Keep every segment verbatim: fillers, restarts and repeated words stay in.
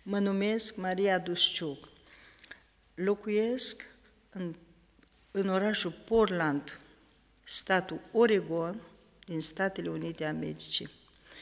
Mă numesc Maria Dusciuc. Locuiesc în, în orașul Portland, statul Oregon, din Statele Unite Americii.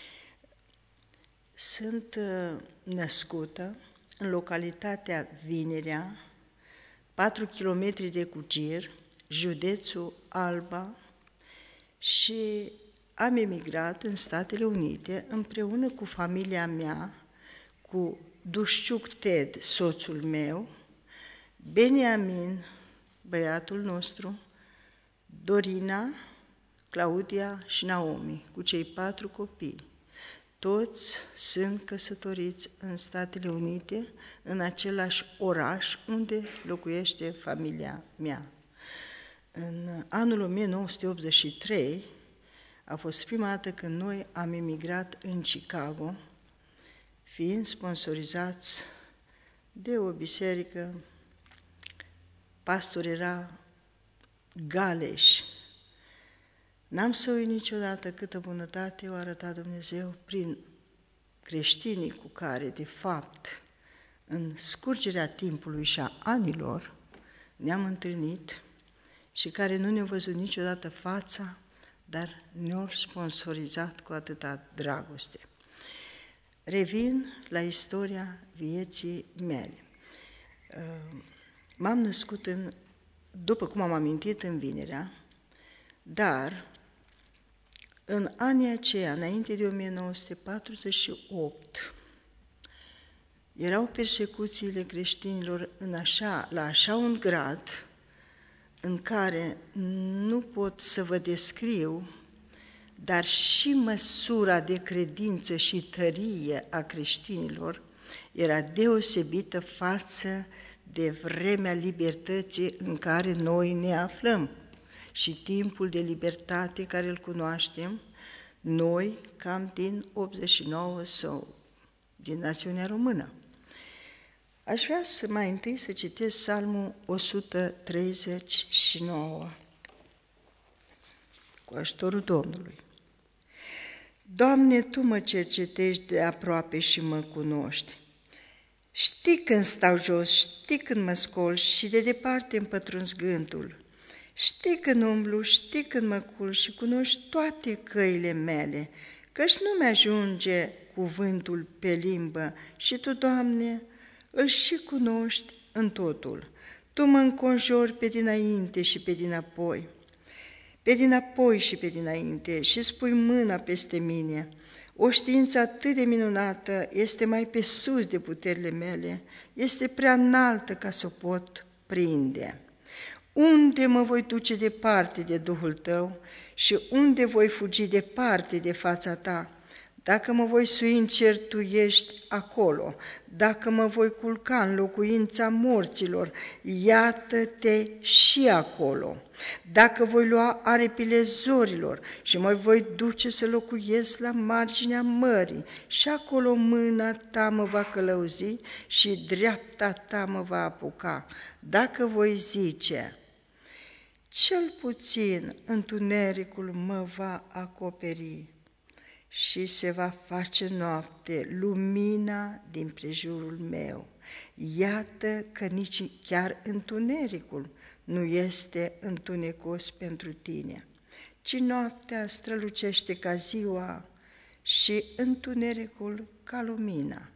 Sunt uh, născută în localitatea Vinerea, patru kilometri de Cugir, județul Alba, și am emigrat în Statele Unite împreună cu familia mea, cu Dusciuc Ted, soțul meu, Beniamin, băiatul nostru, Dorina, Claudia și Naomi, cu cei patru copii. Toți sunt căsătoriți în Statele Unite, în același oraș unde locuiește familia mea. În anul o mie nouă sute optzeci și trei a fost prima dată când noi am emigrat în Chicago, fiind sponsorizați de o biserică. Pastor era Galeș. N-am să uit niciodată câtă bunătate o arătat Dumnezeu prin creștinii cu care, de fapt, în scurgerea timpului și a anilor, ne-am întâlnit și care nu ne-au văzut niciodată fața, dar ne-au sponsorizat cu atâta dragoste. Revin la istoria vieții mele. M-am născut, în, după cum am amintit, în Vinerea, dar în anii aceia, înainte de o mie nouă sute patruzeci și opt, erau persecuțiile creștinilor în așa, la așa un grad în care nu pot să vă descriu, dar și măsura de credință și tărie a creștinilor era deosebită față de vremea libertății în care noi ne aflăm și timpul de libertate care îl cunoaștem noi cam din optzeci și nouă sau din națiunea română. Aș vrea să mai întâi să citesc Psalmul o sută treizeci și nouă, cu ajutorul Domnului. Doamne, Tu mă cercetești de aproape și mă cunoști. Știi când stau jos, știi când mă scol și de departe îmi pătrunzi gândul. Știi când umblu, știi când mă culc și cunoști toate căile mele, căci nu mi-ajunge cuvântul pe limbă și Tu, Doamne, îl și cunoști în totul. Tu mă înconjori pe dinainte și pe dinapoi, pe dinapoi și pe dinainte și spui mâna peste mine. O știință atât de minunată este mai pe sus de puterile mele, este prea înaltă ca să o pot prinde. Unde mă voi duce departe de Duhul Tău și unde voi fugi departe de fața Ta? Dacă mă voi sui în cer, Tu ești acolo. Dacă mă voi culca în locuința morților, iată-te și acolo. Dacă voi lua aripile zorilor și mă voi duce să locuiesc la marginea mării, și acolo mâna Ta mă va călăuzi și dreapta Ta mă va apuca. Dacă voi zice, cel puțin întunericul mă va acoperi și se va face noapte lumina din prejurul meu. Iată că nici chiar întunericul nu este întunecos pentru Tine, ci noaptea strălucește ca ziua și întunericul ca lumina.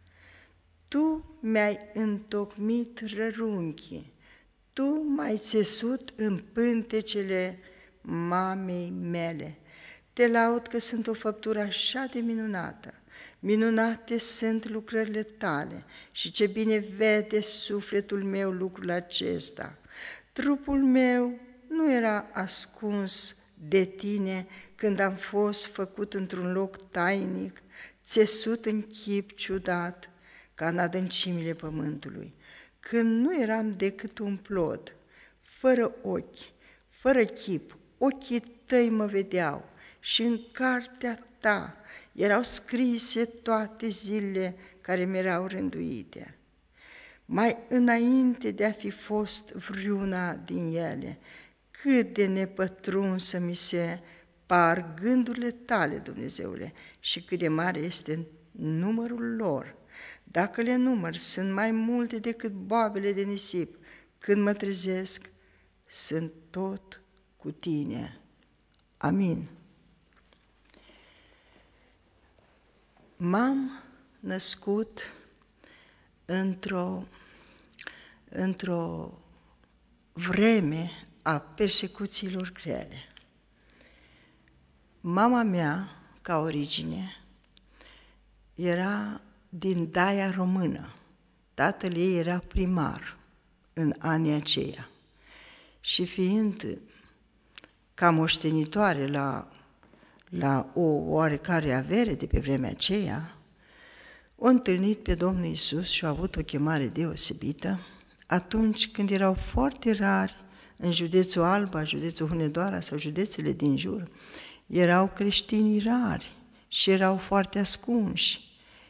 Tu mi-ai întocmit rărunchii, Tu m-ai țesut în pântecele mamei mele. Te laud că sunt o făptură așa de minunată. Minunate sunt lucrările Tale și ce bine vede sufletul meu lucrul acesta. Trupul meu nu era ascuns de Tine când am fost făcut într-un loc tainic, țesut în chip ciudat, ca în adâncimile pământului, când nu eram decât un plod, fără ochi, fără chip, ochii Tăi mă vedeau și în cartea Ta erau scrise toate zilele care mi-erau rânduite. Mai înainte de a fi fost vreuna din ele, cât de nepătrunsă mi se par gândurile Tale, Dumnezeule, și cât de mare este numărul lor. Dacă le număr, sunt mai multe decât boabele de nisip. Când mă trezesc, sunt tot cu tine. Amin. M-am născut într-o, într-o vreme a persecuțiilor grele. Mama mea, ca origine, era din Daia Română. Tatăl ei era primar în anii aceia. Și fiind ca moștenitoare la, la o oarecare avere de pe vremea aceea, o întâlnit pe Domnul Iisus și a avut o chemare deosebită atunci când erau foarte rari în județul Alba, județul Hunedoara sau județele din jur, erau creștini rari și erau foarte ascunși.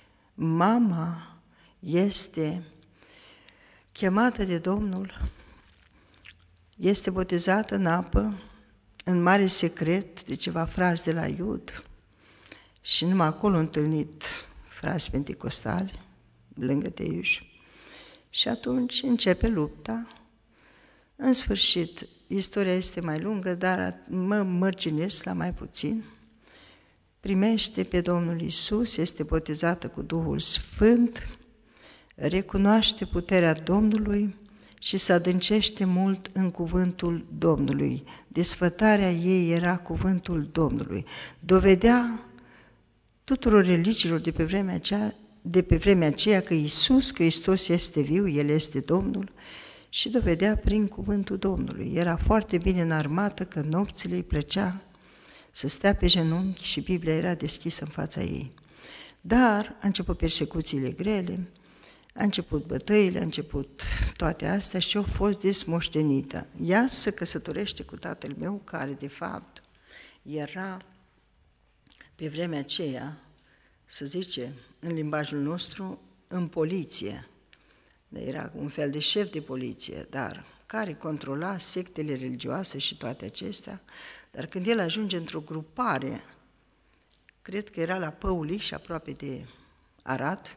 Mama este chemată de Domnul, este botezată în apă, în mare secret de ceva frați de la Iud și numai acolo întâlnit frați penticostali, lângă Teiuș. Și atunci începe lupta. În sfârșit, istoria este mai lungă, dar mă mărginesc la mai puțin. Primește pe Domnul Iisus, este botezată cu Duhul Sfânt, recunoaște puterea Domnului și se adâncește mult în cuvântul Domnului. Desfătarea ei era cuvântul Domnului. Dovedea tuturor religiilor de pe vremea aceea, de pe vremea aceea că Iisus Hristos este viu, El este Domnul, și dovedea prin cuvântul Domnului. Era foarte bine înarmată, că nopțile îi plăcea să stea pe genunchi și Biblia era deschisă în fața ei. Dar a început persecuțiile grele, a început bătăile, a început toate astea și a fost desmoștenită. Ea se căsătorește cu tatăl meu, care de fapt era pe vremea aceea, să zice, în limbajul nostru, în poliție. Era un fel de șef de poliție, dar care controla sectele religioase și toate acestea. Dar când el ajunge într-o grupare, cred că era la Păuliș, aproape de Arad,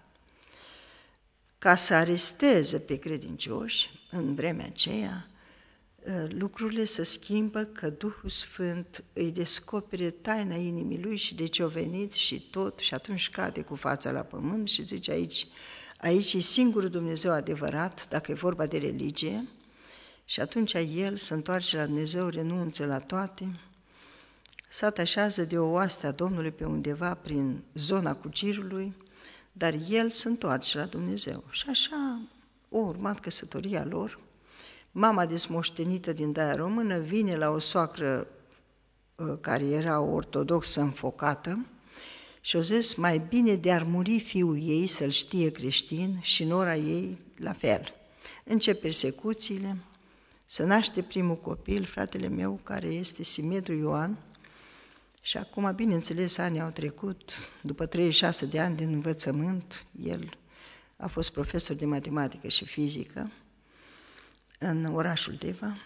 ca să aresteze pe credincioși, în vremea aceea, lucrurile se schimbă, că Duhul Sfânt îi descopere taina inimii lui și de ce a venit și tot, și atunci cade cu fața la pământ și zice aici, aici e singurul Dumnezeu adevărat, dacă e vorba de religie, și atunci el se întoarce la Dumnezeu, renunță la toate, se atașează de o oaste a Domnului pe undeva prin zona Cucirului, dar el se întoarce la Dumnezeu. Și așa a urmat căsătoria lor. Mama desmoștenită din Daia Română vine la o soacră care era ortodoxă înfocată și o zis, mai bine de ar muri fiul ei să-l știe creștin și nora ei la fel. Încep persecuțiile, se naște primul copil, fratele meu, care este Simedru Ioan, și acum, bineînțeles, anii au trecut, după treizeci și șase de ani din învățământ, el a fost profesor de matematică și fizică în orașul Deva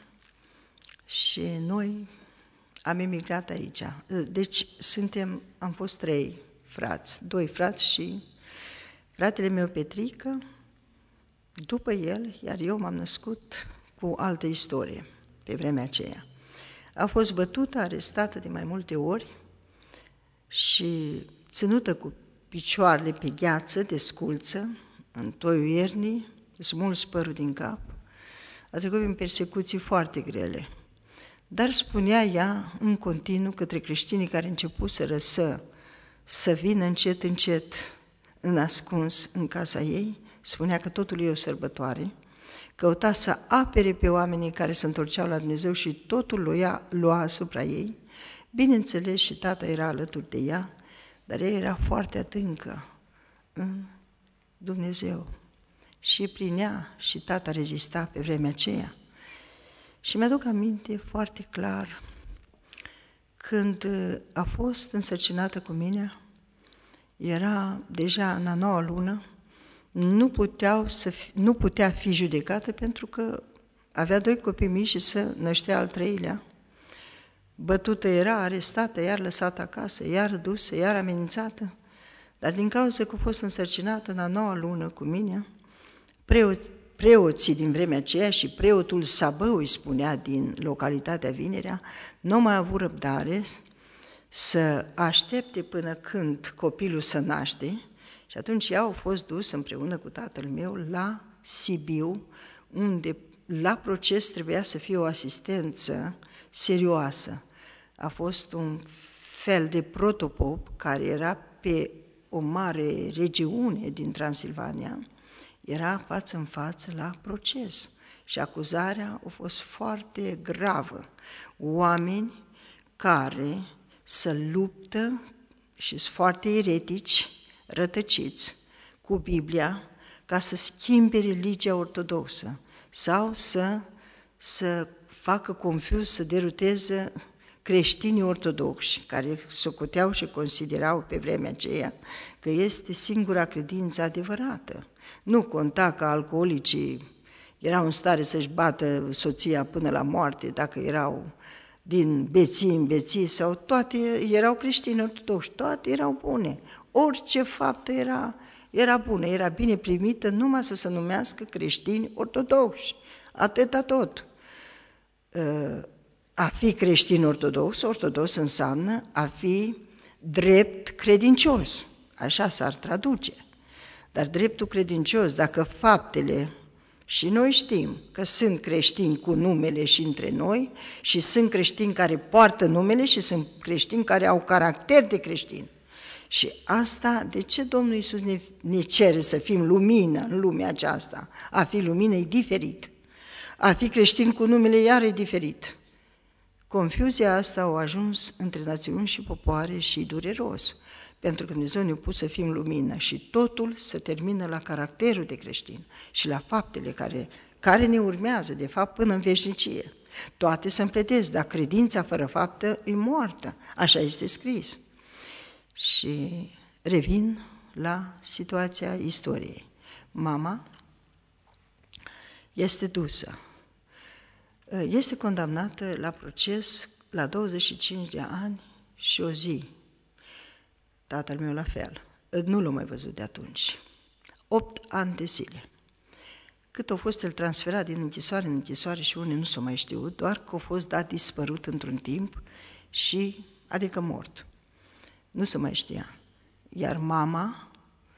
și noi am emigrat aici. Deci suntem, am fost trei frați, doi frați și fratele meu Petrică, după el, iar eu m-am născut cu altă istorie pe vremea aceea. A fost bătută, arestată de mai multe ori și ținută cu picioarele pe gheață de sculță, în toiul iernii, smuls părul din cap. A trecut prin persecuții foarte grele. Dar spunea ea în continuu către creștinii care începuseră să, să vină încet, încet, în ascuns în casa ei, spunea că totul e o sărbătoare, căuta să apere pe oamenii care se întorceau la Dumnezeu și totul lua, lua asupra ei. Bineînțeles, și tata era alături de ea, dar ea era foarte adâncă în Dumnezeu. Și prin ea și tata rezista pe vremea aceea. Și mi-aduc aminte foarte clar, când a fost însărcinată cu mine, era deja în a noua lună, nu, puteau să fi, nu putea fi judecată pentru că avea doi copii mici și se năștea al treilea. Bătută era, arestată, iar lăsată acasă, iar dusă, iar amenințată. Dar din cauza că a fost însărcinată în a noua lună cu mine, preoți, preoții din vremea aceea și preotul Sabău, îi spunea, din localitatea Vinerea, nu au mai avut răbdare să aștepte până când copilul se naște și atunci ea au fost dus împreună cu tatăl meu la Sibiu, unde la proces trebuia să fie o asistență serioasă. A fost un fel de protopop care era pe o mare regiune din Transilvania, era față în față la proces și acuzarea a fost foarte gravă. Oameni care se luptă și sunt foarte eretici, rătăciți cu Biblia ca să schimbe religia ortodoxă sau să, să facă confuz, să deruteze creștinii ortodoxi, care socoteau și considerau pe vremea aceea că este singura credință adevărată. Nu conta că alcoolicii erau în stare să-și bată soția până la moarte, dacă erau din beții în beții, sau toate erau creștini ortodoxi, toate erau bune. Orice faptă era, era bună, era bine primită, numai să se numească creștini ortodoxi. Atâta tot. A fi creștin ortodox, ortodox înseamnă a fi drept credincios, așa s-ar traduce. Dar dreptul credincios, dacă faptele, și noi știm că sunt creștini cu numele și între noi, și sunt creștini care poartă numele și sunt creștini care au caracter de creștin. Și asta, de ce Domnul Iisus ne, ne cere să fim lumină în lumea aceasta? A fi lumină e diferit. A fi creștin cu numele iar e diferit. Confuzia asta a ajuns între națiuni și popoare și dureros, pentru că Dumnezeu ne-a pus să fim lumină și totul se termină la caracterul de creștin și la faptele care, care ne urmează, de fapt, până în veșnicie. Toate se împletesc, dar credința fără faptă e moartă, așa este scris. Și revin la situația istoriei. Mama este dusă. Este condamnată la proces la douăzeci și cinci de ani și o zi. Tatăl meu la fel. Nu l-a mai văzut de atunci. Opt ani de zile. Cât a fost el transferat din închisoare în închisoare și unii nu s-au mai știut, doar că a fost dat dispărut într-un timp și, adică mort. Nu se mai știa. Iar mama,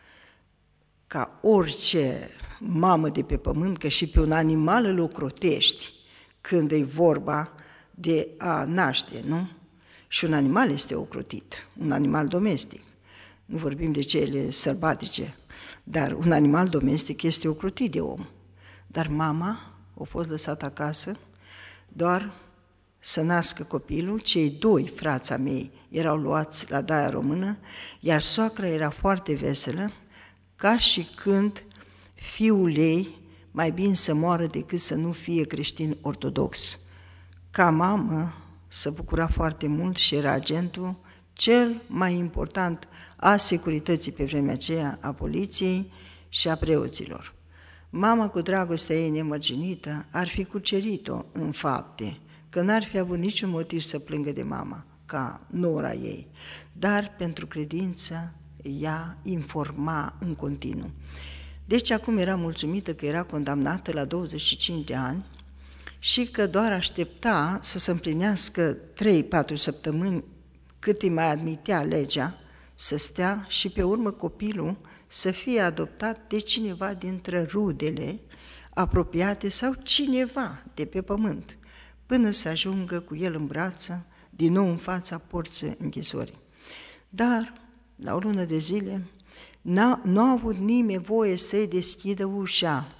ca orice mamă de pe pământ, că și pe un animal îl ocrotești când e vorba de a naște, nu? Și un animal este ocrotit, un animal domestic. Nu vorbim de cele sălbatice, dar un animal domestic este ocrotit de om. Dar mama a fost lăsată acasă doar să nască copilul, cei doi frața mei erau luați la Daia Română, iar soacra era foarte veselă, ca și când fiul ei mai bine să moară decât să nu fie creștin ortodox. Ca mamă se bucura foarte mult și era agentul cel mai important a securității pe vremea aceea, a poliției și a preoților. Mama, cu dragostea ei nemărginită, ar fi cucerit-o în fapte, că n-ar fi avut niciun motiv să plângă de mama, ca nora ei, dar pentru credință ea informa în continuu. Deci acum era mulțumită că era condamnată la douăzeci și cinci de ani și că doar aștepta să se împlinească trei patru săptămâni cât îi mai admitea legea, să stea și pe urmă copilul să fie adoptat de cineva dintre rudele apropiate sau cineva de pe pământ, până să ajungă cu el în brață, din nou în fața porții închisorii. Dar, la o lună de zile, nu a avut nimeni voie să-i deschidă ușa,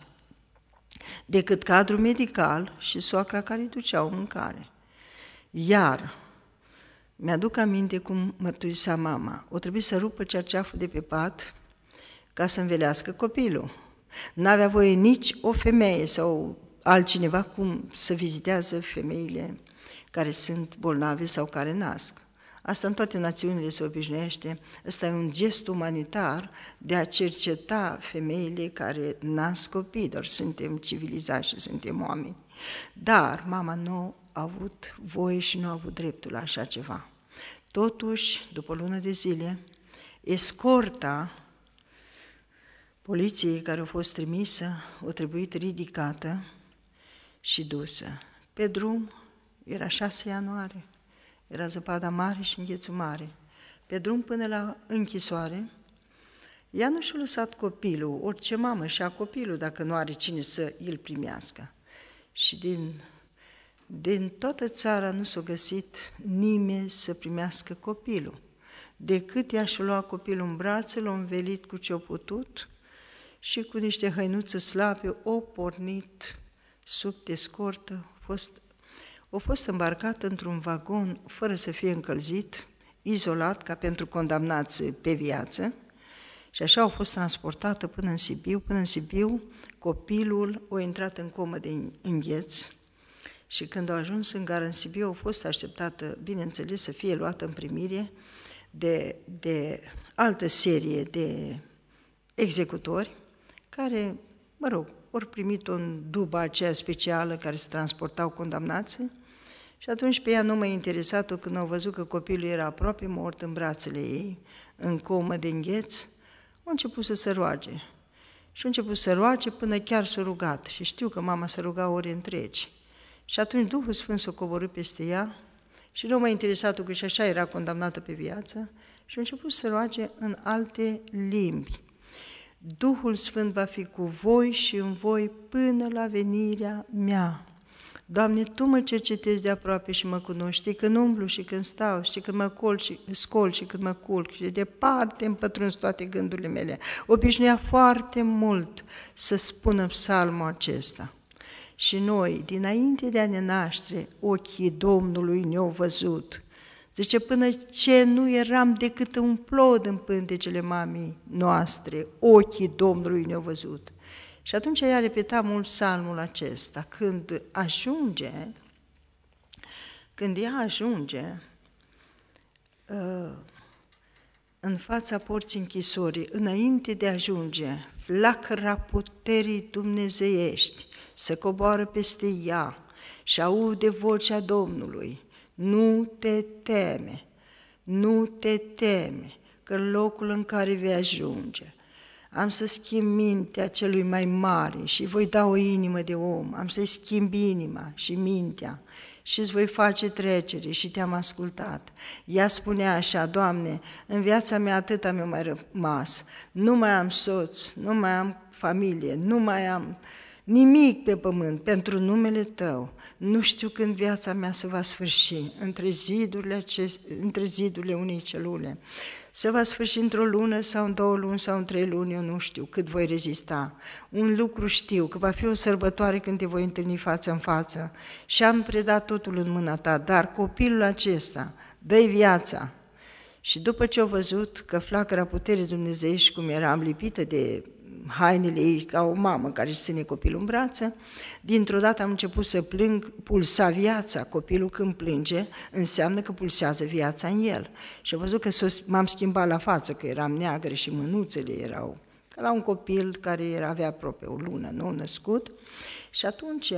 decât cadrul medical și soacra care îi duceau mâncare. Iar, mi-aduc aminte cum mărturisea mama, o trebuie să rupă cerceaful de pe pat ca să învelească copilul. N-avea voie nici o femeie sau altcineva cum să vizitează femeile care sunt bolnave sau care nasc. Asta în toate națiunile se obișnuiește, ăsta e un gest umanitar de a cerceta femeile care nasc copii, doar suntem civilizați și suntem oameni. Dar mama nu a avut voie și nu a avut dreptul la așa ceva. Totuși, după o lună de zile, Escorta poliției care a fost trimisă a trebuit ridicată și dusă. Pe drum era șase ianuarie, era zăpada mare și înghețul mare. Pe drum până la închisoare, ea nu și-a lăsat copilul, orice mamă și-a copilul dacă nu are cine să îl primească. Și din, din toată țara nu s-a găsit nimeni să primească copilul. Decât ea și-a luat copilul în brațe, l-a învelit cu ce-a putut și cu niște hăinuțe slabe o pornit sub escortă. A fost, a fost îmbarcat într-un vagon fără să fie încălzit, izolat ca pentru condamnați pe viață, și așa au fost transportată până în Sibiu. Până în Sibiu, copilul a intrat în comă de îngheț și când a ajuns în gară în Sibiu, a fost așteptată, bineînțeles, să fie luată în primire de, de altă serie de executori care, mă rog, ori primit-o în duba aceea specială care se transportau condamnații. Și atunci pe ea nu m-a interesat-o când au văzut că copilul era aproape mort în brațele ei, în comă de îngheț, a început să se roage. Și a început să roage până chiar s-a rugat. Și știu că mama se ruga ore întregi. Și atunci Duhul Sfânt s-a coborât peste ea și nu m-a interesat-o că și așa era condamnată pe viață și a început să roage în alte limbi. Duhul Sfânt va fi cu voi și în voi până la venirea mea. Doamne, Tu mă cercetezi de aproape și mă cunoști, știi când umblu și când stau, știi când mă col și, scol și când mă culc și de departe îmi pătrunzi toate gândurile mele. Obișnuia foarte mult să spună psalmul acesta. Și noi, dinainte de a ne naște, ochii Domnului ne-au văzut. Zice, până ce nu eram decât un plod în pântecele mamei noastre, ochii Domnului ne-au văzut. Și atunci ea repeta mult psalmul acesta. Când ajunge, când ea ajunge în fața porții închisorii, înainte de a ajunge, flacăra puterii dumnezeiești se coboară peste ea și aude vocea Domnului. Nu te teme, nu te teme, că în locul în care vei ajunge am să schimb mintea celui mai mare și voi da o inimă de om, am să-i schimb inima și mintea și îți voi face trecere și te-am ascultat. Ea spunea așa, Doamne, în viața mea atâta mi-a mai rămas, nu mai am soț, nu mai am familie, nu mai am nimic pe pământ pentru numele Tău. Nu știu când viața mea se va sfârși între zidurile, acest, între zidurile unei celule. Se va sfârși într-o lună sau în două luni sau în trei luni, eu nu știu cât voi rezista. Un lucru știu, că va fi o sărbătoare când te voi întâlni față în față și am predat totul în mâna Ta, dar copilul acesta, dă-i viața. Și după ce au văzut că flacăra puterii dumnezeiești, cum eram lipită de hainele ei ca o mamă care își ține copilul în brață, dintr-o dată am început să plâng, pulsa viața. Copilul când plânge înseamnă că pulsează viața în el. Și am văzut că m-am schimbat la față, că eram neagră și mânuțele erau ca la un copil care era, avea aproape o lună nou născut. Și atunci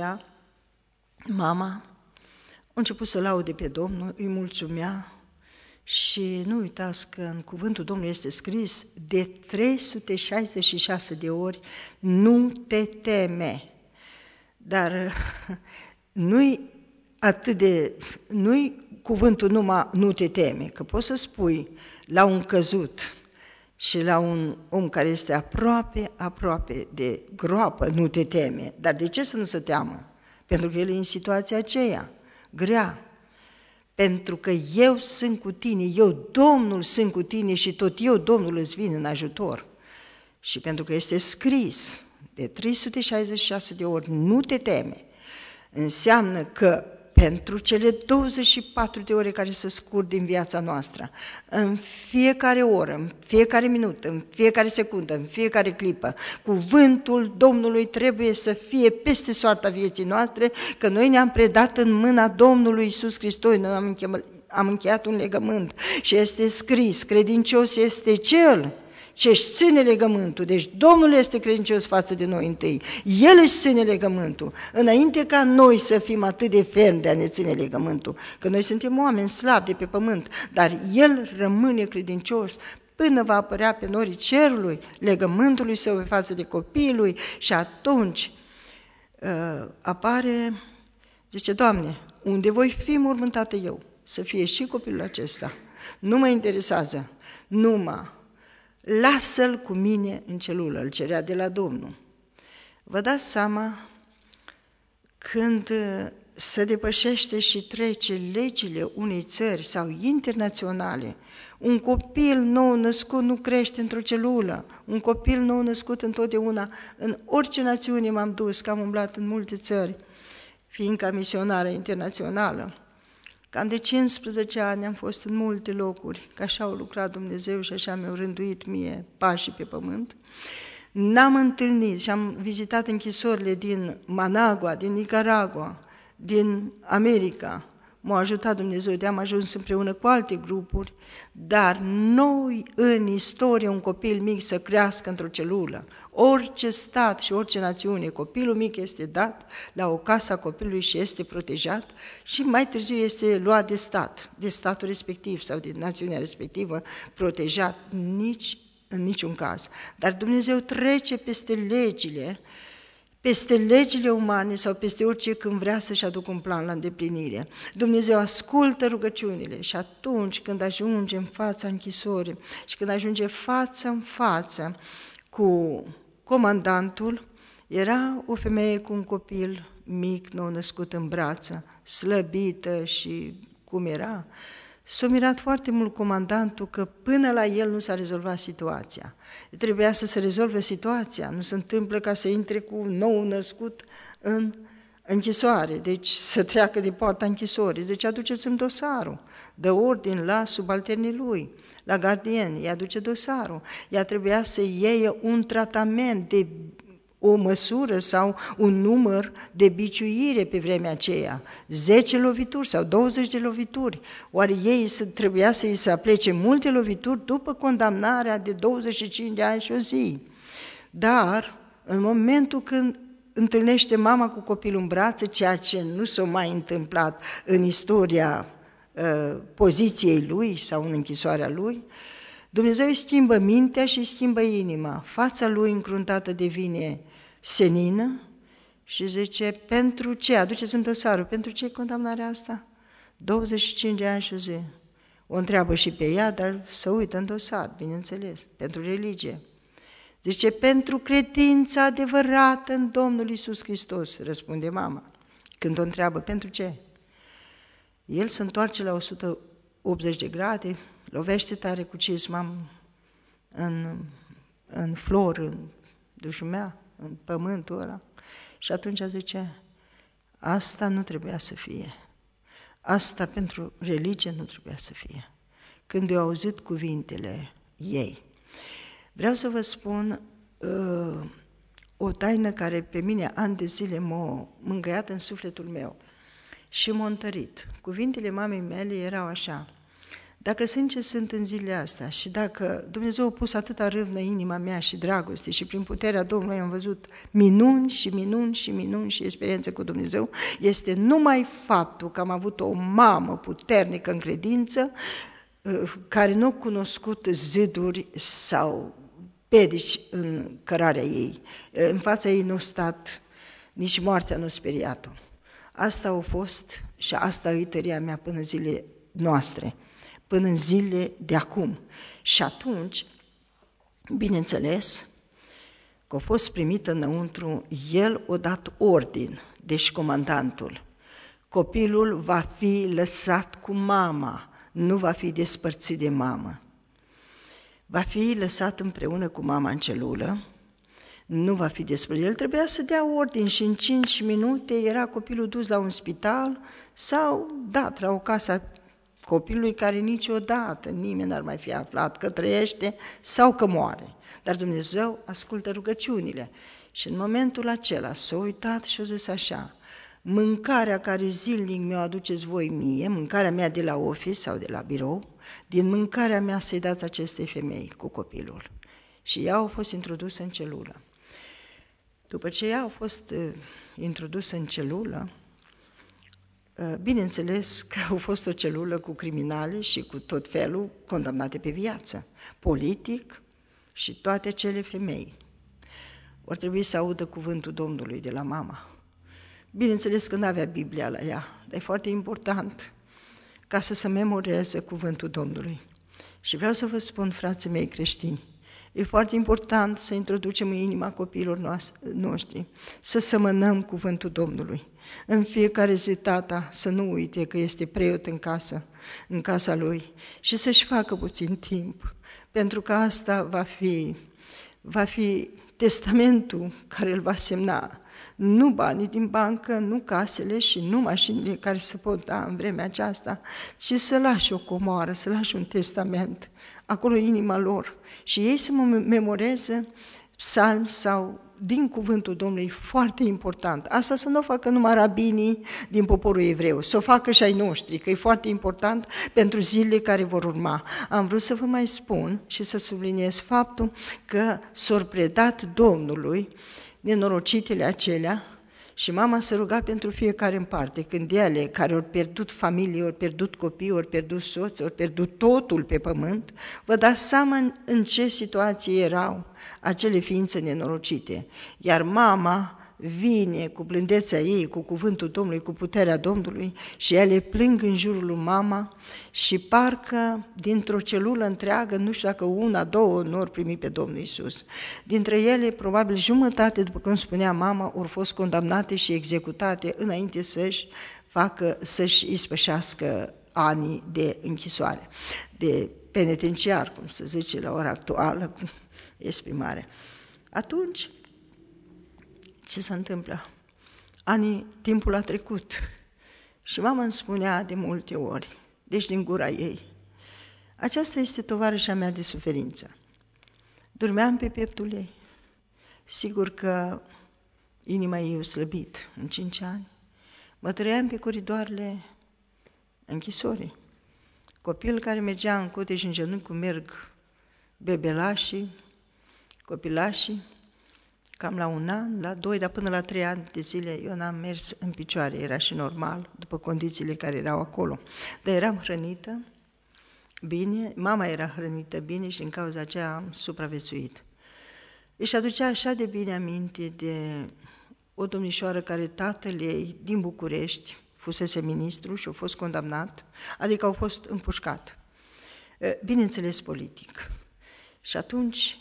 mama a început să laude pe Domnul, îi mulțumea. Și nu uitați că în cuvântul Domnului este scris de trei sute șaizeci și șase de ori, nu te teme. Dar nu-i atât de, nu-i cuvântul numai nu te teme, că poți să spui la un căzut și la un om care este aproape, aproape de groapă, nu te teme. Dar de ce să nu se teamă? Pentru că el e în situația aceea, grea. Pentru că eu sunt cu tine, eu, Domnul, sunt cu tine și tot eu, Domnul, îți vin în ajutor. Și pentru că este scris de trei sute șaizeci și șase de ori, nu te teme, înseamnă că pentru cele douăzeci și patru de ore care se scurg din viața noastră, în fiecare oră, în fiecare minut, în fiecare secundă, în fiecare clipă, cuvântul Domnului trebuie să fie peste soarta vieții noastre, că noi ne-am predat în mâna Domnului Iisus Hristos, noi am încheiat, am încheiat un legământ și este scris, credincios este Cel ce își ține legământul. Deci Domnul este credincios față de noi întâi. El își ține legământul. Înainte ca noi să fim atât de fermi de a ne ține legământul, că noi suntem oameni slabi de pe pământ, dar El rămâne credincios până va apărea pe norii cerului legământului său pe față de copilului și atunci uh, apare, zice, Doamne, unde voi fi mormântată eu, să fie și copilul acesta. Nu mă interesează, numai lasă-l cu mine în celulă, îl cerea de la Domnul. Vă dați seama, când se depășește și trece legile unei țări sau internaționale, un copil nou născut nu crește într-o celulă, un copil nou născut întotdeauna, în orice națiune m-am dus, că am umblat în multe țări, fiind ca misionară internațională. Cam de cincisprezece ani am fost în multe locuri, că așa a lucrat Dumnezeu și așa mi-au rânduit mie pașii pe pământ. N-am întâlnit și am vizitat închisorile din Managua, din Nicaragua, din America. M-a ajutat Dumnezeu, de am ajuns împreună cu alte grupuri, dar noi în istorie un copil mic să crească într-o celulă. Orice stat și orice națiune, copilul mic este dat la o casă a copilului și este protejat și mai târziu este luat de stat, de statul respectiv sau de națiunea respectivă, protejat, nici în niciun caz. Dar Dumnezeu trece peste legile, peste legile umane sau peste orice când vrea să-și aducă un plan la îndeplinire. Dumnezeu ascultă rugăciunile și atunci când ajunge în fața închisorii și când ajunge față în față cu comandantul, era o femeie cu un copil mic, nou născut în brață, slăbită și cum era. S-a mirat foarte mult comandantul că până la el nu s-a rezolvat situația. Trebuia să se rezolve situația, nu se întâmplă ca să intre cu un nou născut în închisoare, deci să treacă de poarta închisorii. Deci aduceți-mi dosarul, dă ordin la subalternii lui, la gardieni, îi aduce dosarul. Ea trebuia să iei un tratament de o măsură sau un număr de biciuire pe vremea aceea, zece lovituri sau douăzeci de lovituri. Oare ei trebuia să îi se aplece multe lovituri după condamnarea de douăzeci și cinci de ani și o zi. Dar în momentul când întâlnește mama cu copilul în brațe, ceea ce nu s-a mai întâmplat în istoria uh, poziției lui sau în închisoarea lui, Dumnezeu îi schimbă mintea și îi schimbă inima. Fața lui încruntată devine senină și zice, pentru ce? Aduceți-mi dosarul. Pentru ce e condamnarea asta? douăzeci și cinci de ani și o zi. O întreabă și pe ea, dar să uită în dosar, bineînțeles, pentru religie. Zice, pentru credința adevărată în Domnul Iisus Hristos, răspunde mama. Când o întreabă, pentru ce? El se întoarce la o sută optzeci de grade, lovește tare cu cisma în, în flor, în dușumea, în pământul ăla. Și atunci zice, asta nu trebuia să fie. Asta pentru religie nu trebuia să fie. Când eu auzit cuvintele ei. Vreau să vă spun uh, o taină care pe mine ani de zile m-a mângâiat în sufletul meu și m-a întărit. Cuvintele mamei mele erau așa, dacă sunt ce sunt în zilele astea și dacă Dumnezeu a pus atâta râvnă în inima mea și dragoste și prin puterea Domnului am văzut minuni și minuni și minuni și experiență cu Dumnezeu, este numai faptul că am avut o mamă puternică în credință, care nu a cunoscut ziduri sau pedici în cărarea ei. În fața ei nu a stat, nici moartea nu a speriat-o. Asta a fost și asta e tăria mea până în zilele noastre, până în zilele de acum. Și atunci, bineînțeles, că a fost primită înăuntru, el a dat ordin, deci comandantul. Copilul va fi lăsat cu mama, nu va fi despărțit de mamă. Va fi lăsat împreună cu mama în celulă, nu va fi despărțit. El trebuia să dea ordin și în cinci minute era copilul dus la un spital sau dat la o casă copilului care niciodată nimeni n-ar mai fi aflat că trăiește sau că moare. Dar Dumnezeu ascultă rugăciunile. Și în momentul acela s-a uitat și a zis așa, mâncarea care zilnic mi-o aduceți voi mie, mâncarea mea de la office sau de la birou, din mâncarea mea să-i dați acestei femei cu copilul. Și ea a fost introdusă în celulă. După ce ea a fost uh, introdusă în celulă, Bineînțeles că au fost o celulă cu criminale și cu tot felul condamnate pe viață, politic și toate cele femei. Or trebui să audă cuvântul Domnului de la mama. Bineînțeles că nu avea Biblia la ea, dar e foarte important ca să se memoreze cuvântul Domnului. Și vreau să vă spun, frații mei creștini, e foarte important să introducem în inima copiilor noștri, să semănăm cuvântul Domnului. În fiecare zi tata să nu uite că este preot în casă, în casa lui și să-și facă puțin timp, pentru că asta va fi, va fi testamentul care îl va semna. Nu banii din bancă, nu casele și nu mașinile care se pot da în vremea aceasta, ci să lași o comoară, să lași un testament, acolo inima lor. Și ei să mă memoreze psalmi sau din cuvântul Domnului, foarte important. Asta să nu o facă numai rabinii din poporul evreu, să o facă și ai noștri, că e foarte important pentru zilele care vor urma. Am vrut să vă mai spun și să subliniez faptul că s-au predat Domnului nenorocitele acelea și mama se ruga pentru fiecare în parte, când ele care au pierdut familie, au pierdut copii, au pierdut soți, au pierdut totul pe pământ, vă dați seama în ce situație erau acele ființe nenorocite. Iar mama vine cu blândețea ei, cu cuvântul Domnului, cu puterea Domnului și ele plâng în jurul lui mama și parcă dintr-o celulă întreagă, nu știu dacă una, două, nu ori primi pe Domnul Iisus. Dintre ele, probabil jumătate, după cum spunea mama, au fost condamnate și executate înainte să-și facă, să-și ispășească anii de închisoare, de penitenciar, cum se zice la ora actuală, cu exprimare. Atunci, ce se întâmplă? Anii, timpul a trecut și mama îmi spunea de multe ori, deci din gura ei, aceasta este tovarășa mea de suferință. Dormeam pe pieptul ei. Sigur că inima ei a slăbit în cinci ani. Mă trăiam pe coridoarele închisorii. Copil care mergea în cote și în genunchi cum merg bebelașii, copilașii, cam la un an, la doi, dar până la trei ani de zile eu n-am mers în picioare, era și normal, după condițiile care erau acolo. Dar eram hrănită bine, mama era hrănită bine și din cauza aceea am supraviețuit. Își aducea așa de bine aminte de o domnișoară care tatăl ei, din București, fusese ministru și a fost condamnat, adică au fost împușcat, bineînțeles politic. Și atunci,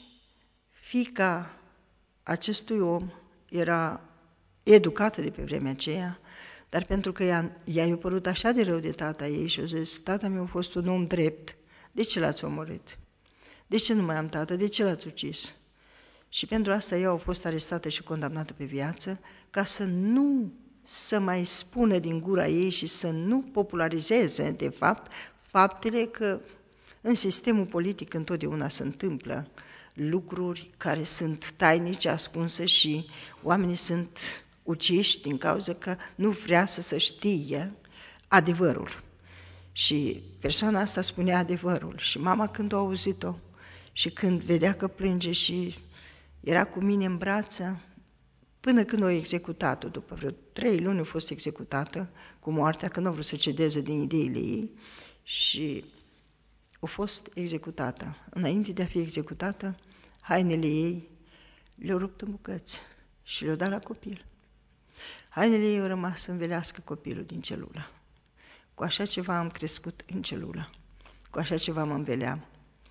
fiica acestui om era educată de pe vremea aceea, dar pentru că ea, ea i-a părut așa de rău de tata ei și a zis, tata meu a fost un om drept, de ce l-ați omorât? De ce nu mai am tată? De ce l-ați ucis? Și pentru asta ea a fost arestată și condamnată pe viață, ca să nu să mai spună din gura ei și să nu popularizeze, de fapt, faptele că în sistemul politic întotdeauna se întâmplă lucruri care sunt tainice, ascunse și oamenii sunt uciși din cauza că nu vrea să se știe adevărul. Și persoana asta spunea adevărul și mama când a auzit-o și când vedea că plânge și era cu mine în brață, până când o executat-o, după vreo trei luni a fost executată cu moartea, că nu a vrut să cedeze din ideile ei și a fost executată. Înainte de a fi executată, hainele ei le-au rupt în bucăți și le-au dat la copil. Hainele ei au rămas să învelească copilul din celulă. Cu așa ceva am crescut în celulă, cu așa ceva mă înveleam.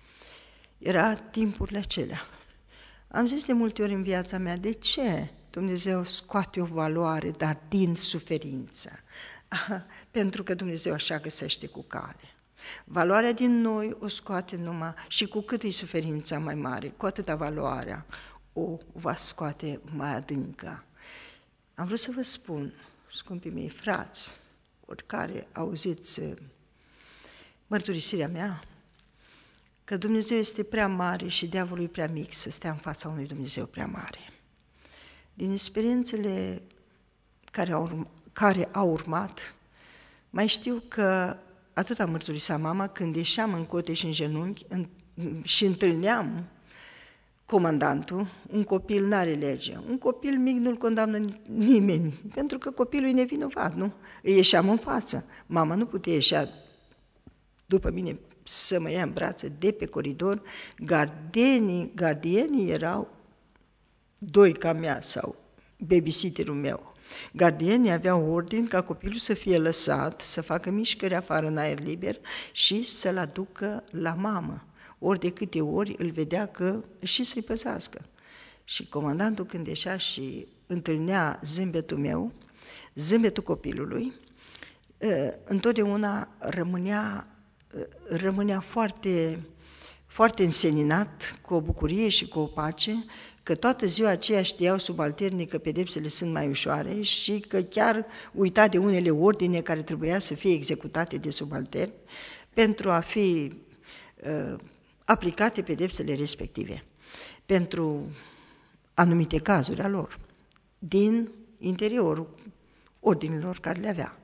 Era timpurile acelea. Am zis de multe ori în viața mea, de ce Dumnezeu scoate o valoare, dar din suferință? Aha, pentru că Dumnezeu așa găsește cu cale. Valoarea din noi o scoate numai și cu cât e suferința mai mare, cu atâta valoarea o va scoate mai adâncă. Am vrut să vă spun, scumpii mei frați, oricare auziți mărturisirea mea, că Dumnezeu este prea mare și diavolul e prea mic să stea în fața unui Dumnezeu prea mare. Din experiențele care au, care au urmat, mai știu că atât am mărturisit mama când ieșeam în cote și în genunchi în, și întâlneam comandantul, un copil n-are lege. Un copil mic nu-l condamnă nimeni, pentru că copilul e nevinovat, nu? Îi ieșeam în față. Mama nu putea ieșea după mine să mă ia în brațe de pe coridor. Gardienii, gardienii erau doi ca mea sau babysitterul meu. Gardienii aveau ordin ca copilul să fie lăsat, să facă mișcări afară în aer liber și să-l aducă la mamă. Ori de câte ori îl vedea că și să-i păzească. Și comandantul când ieșea și întâlnea zâmbetul meu, zâmbetul copilului, întotdeauna rămânea, rămânea foarte, foarte înseninat, cu o bucurie și cu o pace, că toată ziua aceea știau subalternii că pedepsele sunt mai ușoare și că chiar uita de unele ordine care trebuia să fie executate de subalterni pentru a fi uh, aplicate pedepsele respective, pentru anumite cazuri a lor, din interiorul ordinilor care le avea.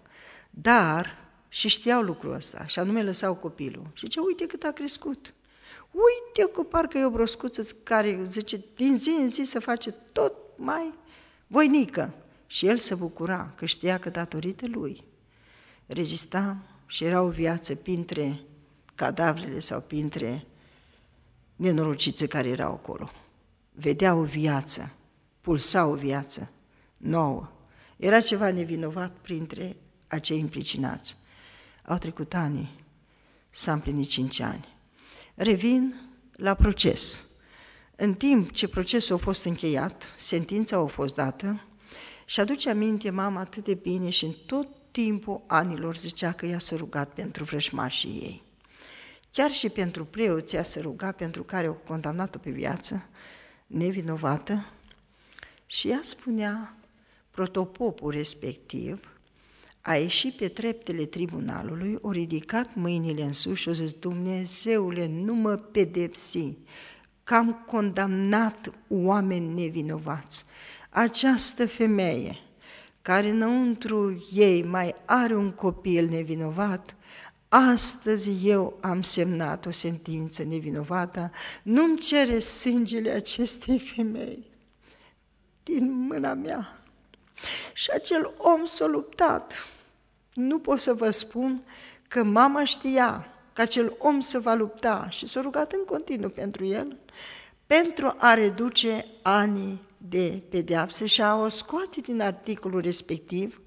Dar și știau lucrul ăsta și anume lăsau copilul. Și zice, uite cât a crescut. Uite că parcă e o broscuță care, zice, din zi în zi se face tot mai voinică. Și el se bucura că știa că datorită lui rezista și era o viață printre cadavrele sau printre nenorociții care erau acolo. Vedea o viață, pulsa o viață nouă. Era ceva nevinovat printre acei implicinați. Au trecut ani, s-a împlinit cinci ani. Revin la proces. În timp ce procesul a fost încheiat, sentința a fost dată și aduce aminte mama atât de bine și în tot timpul anilor zicea că ea s-a rugat pentru vrăjmașii ei. Chiar și pentru preoți ea s-a rugat pentru care au condamnat-o pe viață, nevinovată, și ea spunea, protopopul respectiv a ieșit pe treptele tribunalului, o ridicat mâinile în sus și o zis, Dumnezeule, nu mă pedepsi, că am condamnat oameni nevinovați. Această femeie, care înăuntru ei mai are un copil nevinovat, astăzi eu am semnat o sentință nevinovată, nu-mi cere sângele acestei femei din mâna mea. Și acel om s-a luptat. Nu pot să vă spun că mama știa că acel om se va lupta și s-a rugat în continuu pentru el, pentru a reduce anii de pedeapsă și a o scoate din articolul respectiv,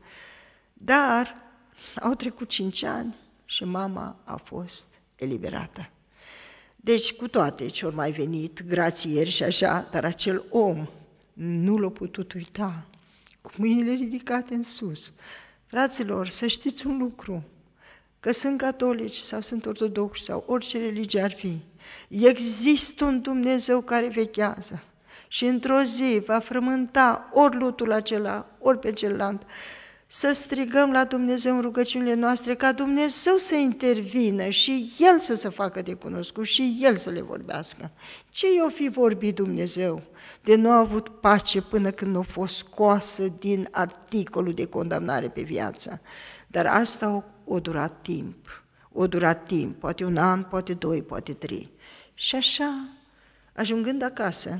dar au trecut cinci ani și mama a fost eliberată. Deci cu toate ce ori mai venit, grațieri și așa, dar acel om nu l-a putut uita, cu mâinile ridicate în sus. Fraților, să știți un lucru, că sunt catolici sau sunt ortodoxi sau orice religie ar fi, există un Dumnezeu care vechează și într-o zi va frământa ori lutul acela, ori pe celălalt. Să strigăm la Dumnezeu în rugăciunile noastre ca Dumnezeu să intervină și El să se facă de cunoscut și El să le vorbească. Ce i-o fi vorbit Dumnezeu de nu a avut pace până când a fost scoasă din articolul de condamnare pe viață? Dar asta o, o durat timp, o durat timp, poate un an, poate doi, poate trei. Și așa, ajungând acasă,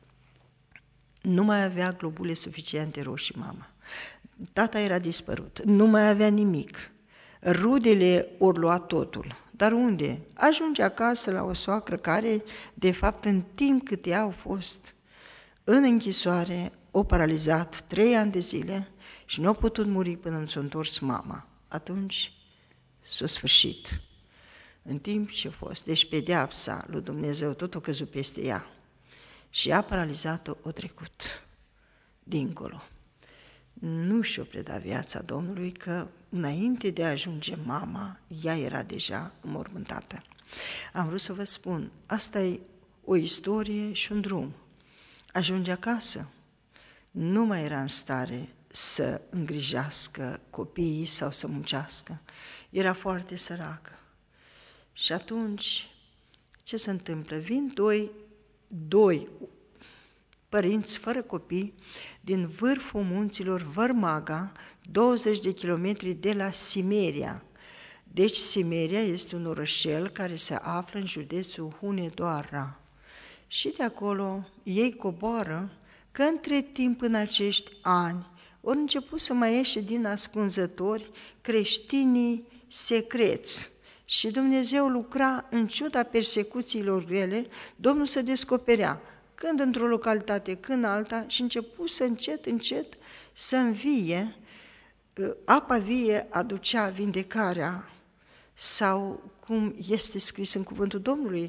nu mai avea globule suficiente roșii mama. Tata era dispărut, nu mai avea nimic. Rudele ori luat totul. Dar unde? Ajunge acasă la o soacră care, de fapt, în timp cât ea au fost în închisoare, o paralizat trei ani de zile și nu a putut muri până nu s-a întors mama. Atunci s-a sfârșit. În timp ce a fost, deci pedeapsa lui Dumnezeu tot o căzut peste ea și ea paralizată o trecut dincolo. Nu și-o preda viața Domnului, că înainte de a ajunge mama, ea era deja înmormântată. Am vrut să vă spun, asta e o istorie și un drum. Ajunge acasă, nu mai era în stare să îngrijească copiii sau să muncească. Era foarte săracă. Și atunci, ce se întâmplă? Vin doi, doi părinți fără copii din vârful munților Vărmaga, douăzeci de kilometri de la Simeria. Deci Simeria este un orășel care se află în județul Hunedoara. și de acolo ei coboară, că între timp în acești ani au început să mai ieși din ascunzători creștinii secreți. Și Dumnezeu lucra în ciuda persecuțiilor grele, Domnul se descoperea, când într-o localitate, când alta, și început să încet, încet să învie. Apa vie aducea vindecarea, sau cum este scris în cuvântul Domnului,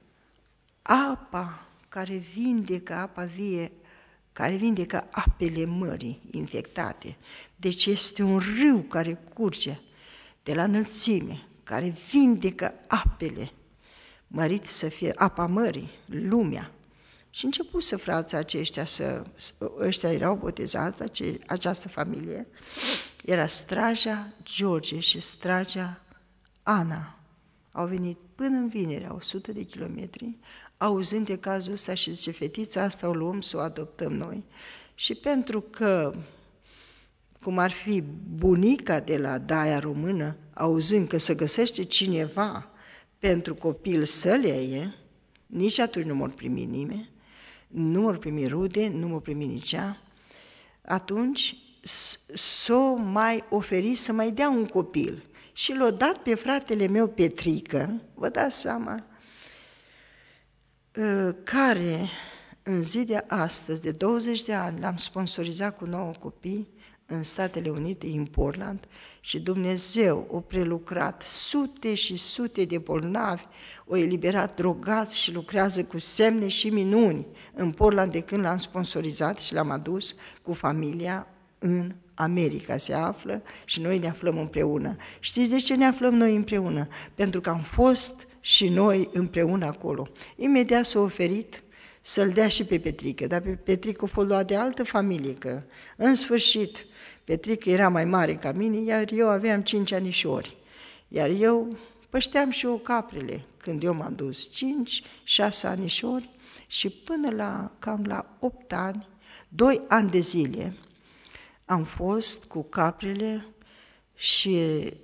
apa care vindecă, apa vie, care vindecă apele mării infectate. Deci este un râu care curge de la înălțime, care vindecă apele, mărit să fie apa mării, lumea. Și început să frații aceștia, să, ăștia erau botezați, ace, această familie, era Straja George și Straja Ana. Au venit până în Vinerea, o sută de kilometri, auzind de cazul ăsta și zice, fetița asta o luăm să o adoptăm noi. Și pentru că, cum ar fi bunica de la Daia Română, auzând că se găsește cineva pentru copil să le ie, nici atunci nu m-or primi nimeni, nu m-or primi rude, nu m-or primi nici ea, atunci s-o mai oferi să mai dea un copil. Și l-a dat pe fratele meu Petrică, vă dați seama, care în zi de astăzi, de douăzeci de ani, l-am sponsorizat cu nouă copii în Statele Unite, în Portland, și Dumnezeu a prelucrat sute și sute de bolnavi, o eliberat drogați și lucrează cu semne și minuni în Portland de când l-am sponsorizat și l-am adus cu familia în America, se află și noi ne aflăm împreună. Știți de ce ne aflăm noi împreună? Pentru că am fost și noi împreună acolo. Imediat s-a oferit să-l dea și pe Petrică, dar pe Petrică o fost luat de altă familie, că în sfârșit Petrică era mai mare ca mine, iar eu aveam cinci anișori, iar eu pășteam și eu caprele când eu m-am dus, cinci, șase anișori, și până la cam la opt ani, doi ani de zile, am fost cu caprele și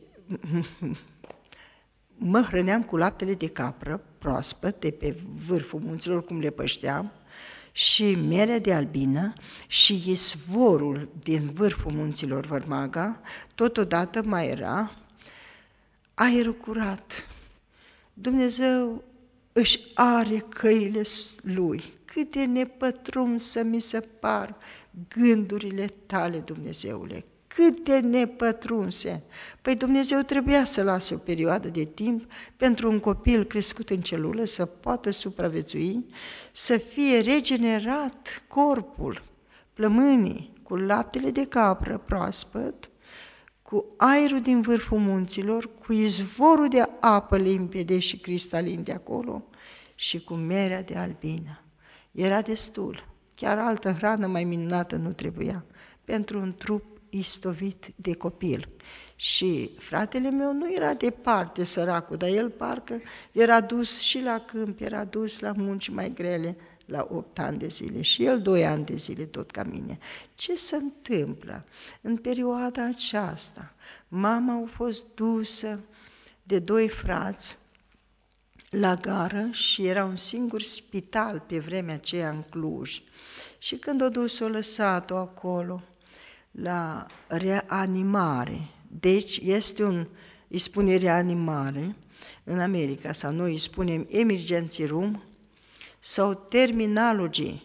mă hrăneam cu laptele de capră proaspăt de pe vârful munților, cum le pășteam, și merea de albină și izvorul din vârful munților Vărmaga, totodată mai era aerul curat. Dumnezeu își are căile Lui. Cât de nepătrum să mi se par gândurile tale, Dumnezeule, cât de nepătrunse. Păi Dumnezeu trebuia să lase o perioadă de timp pentru un copil crescut în celulă să poată supraviețui, să fie regenerat corpul, plămânii, cu laptele de capră proaspăt, cu aerul din vârful munților, cu izvorul de apă limpede și cristalin de acolo și cu merea de albină. Era destul, chiar altă hrană mai minunată nu trebuia pentru un trup istovit de copil. Și fratele meu nu era departe, săracul, dar el parcă era dus și la câmp, era dus la munci mai grele, la opt ani de zile, și el doi ani de zile tot ca mine. Ce se întâmplă? În perioada aceasta, mama a fost dusă de doi frați la gară și era un singur spital pe vremea aceea în Cluj. Și când o dus, o lăsat-o acolo la reanimare. Deci este un, îi spune reanimare în America, sau noi îi spunem emergency room sau terminology,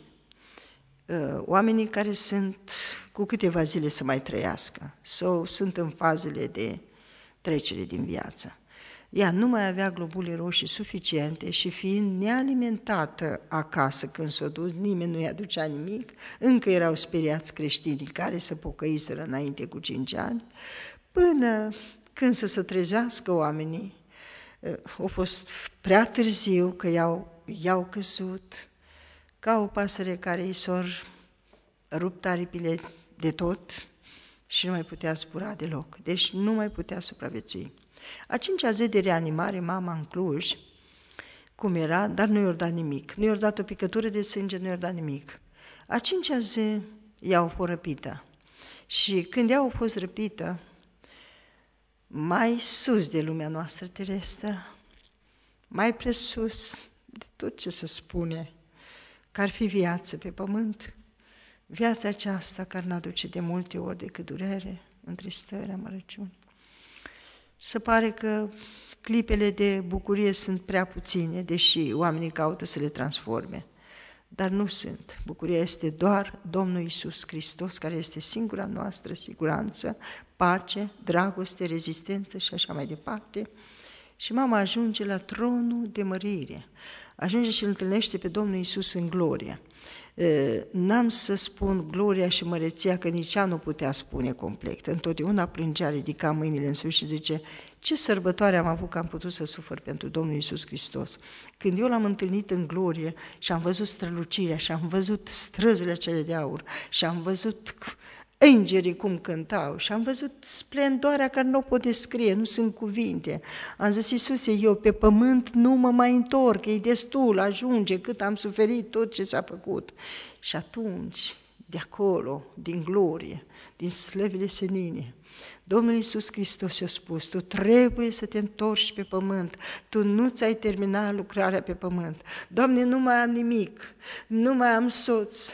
oamenii care sunt cu câteva zile să mai trăiască sau sunt în fazele de trecere din viață. Ea nu mai avea globule roșii suficiente și fiind nealimentată acasă când s-o dus, nimeni nu-i aducea nimic, încă erau speriați creștinii care se pocăiseră înainte cu cinci ani, până când să se trezească oamenii, a fost prea târziu că i-au, i-au căzut ca o pasăre care i s-au rupt aripile de tot și nu mai putea zbura deloc, deci nu mai putea supraviețui. A cincea zi de reanimare, mama în Cluj, cum era, dar nu i-au dat nimic. Nu i-au dat o picătură de sânge, nu i-au dat nimic. A cincea zi, ea a fost răpită. Și când ea a fost răpită, mai sus de lumea noastră terestră, mai presus de tot ce se spune, că ar fi viață pe pământ, viața aceasta care n-aduce de multe ori decât durere, întristări, amărăciuni. Se pare că clipele de bucurie sunt prea puține, deși oamenii caută să le transforme. Dar nu sunt. Bucuria este doar Domnul Iisus Hristos, care este singura noastră siguranță, pace, dragoste, rezistență și așa mai departe. Și mama ajunge la tronul de mărire, ajunge și îl întâlnește pe Domnul Iisus în glorie. N-am să spun gloria și măreția, că nici ea nu putea spune complet. Întotdeauna plângea, ridica mâinile în sus și zice: ce sărbătoare am avut că am putut să sufăr pentru Domnul Iisus Hristos. Când eu l-am întâlnit în glorie și am văzut strălucirea și am văzut străzile acele de aur și am văzut îngerii cum cântau și am văzut splendoarea care nu o pot descrie, nu sunt cuvinte. Am zis: Iisuse, eu pe pământ nu mă mai întorc, e destul, ajunge, cât am suferit, tot ce s-a făcut. Și atunci, de acolo, din glorie, din slăvile senine, Domnul Iisus Hristos i-a spus: tu trebuie să te întorci pe pământ, tu nu ți-ai terminat lucrarea pe pământ. Doamne, nu mai am nimic, nu mai am soț,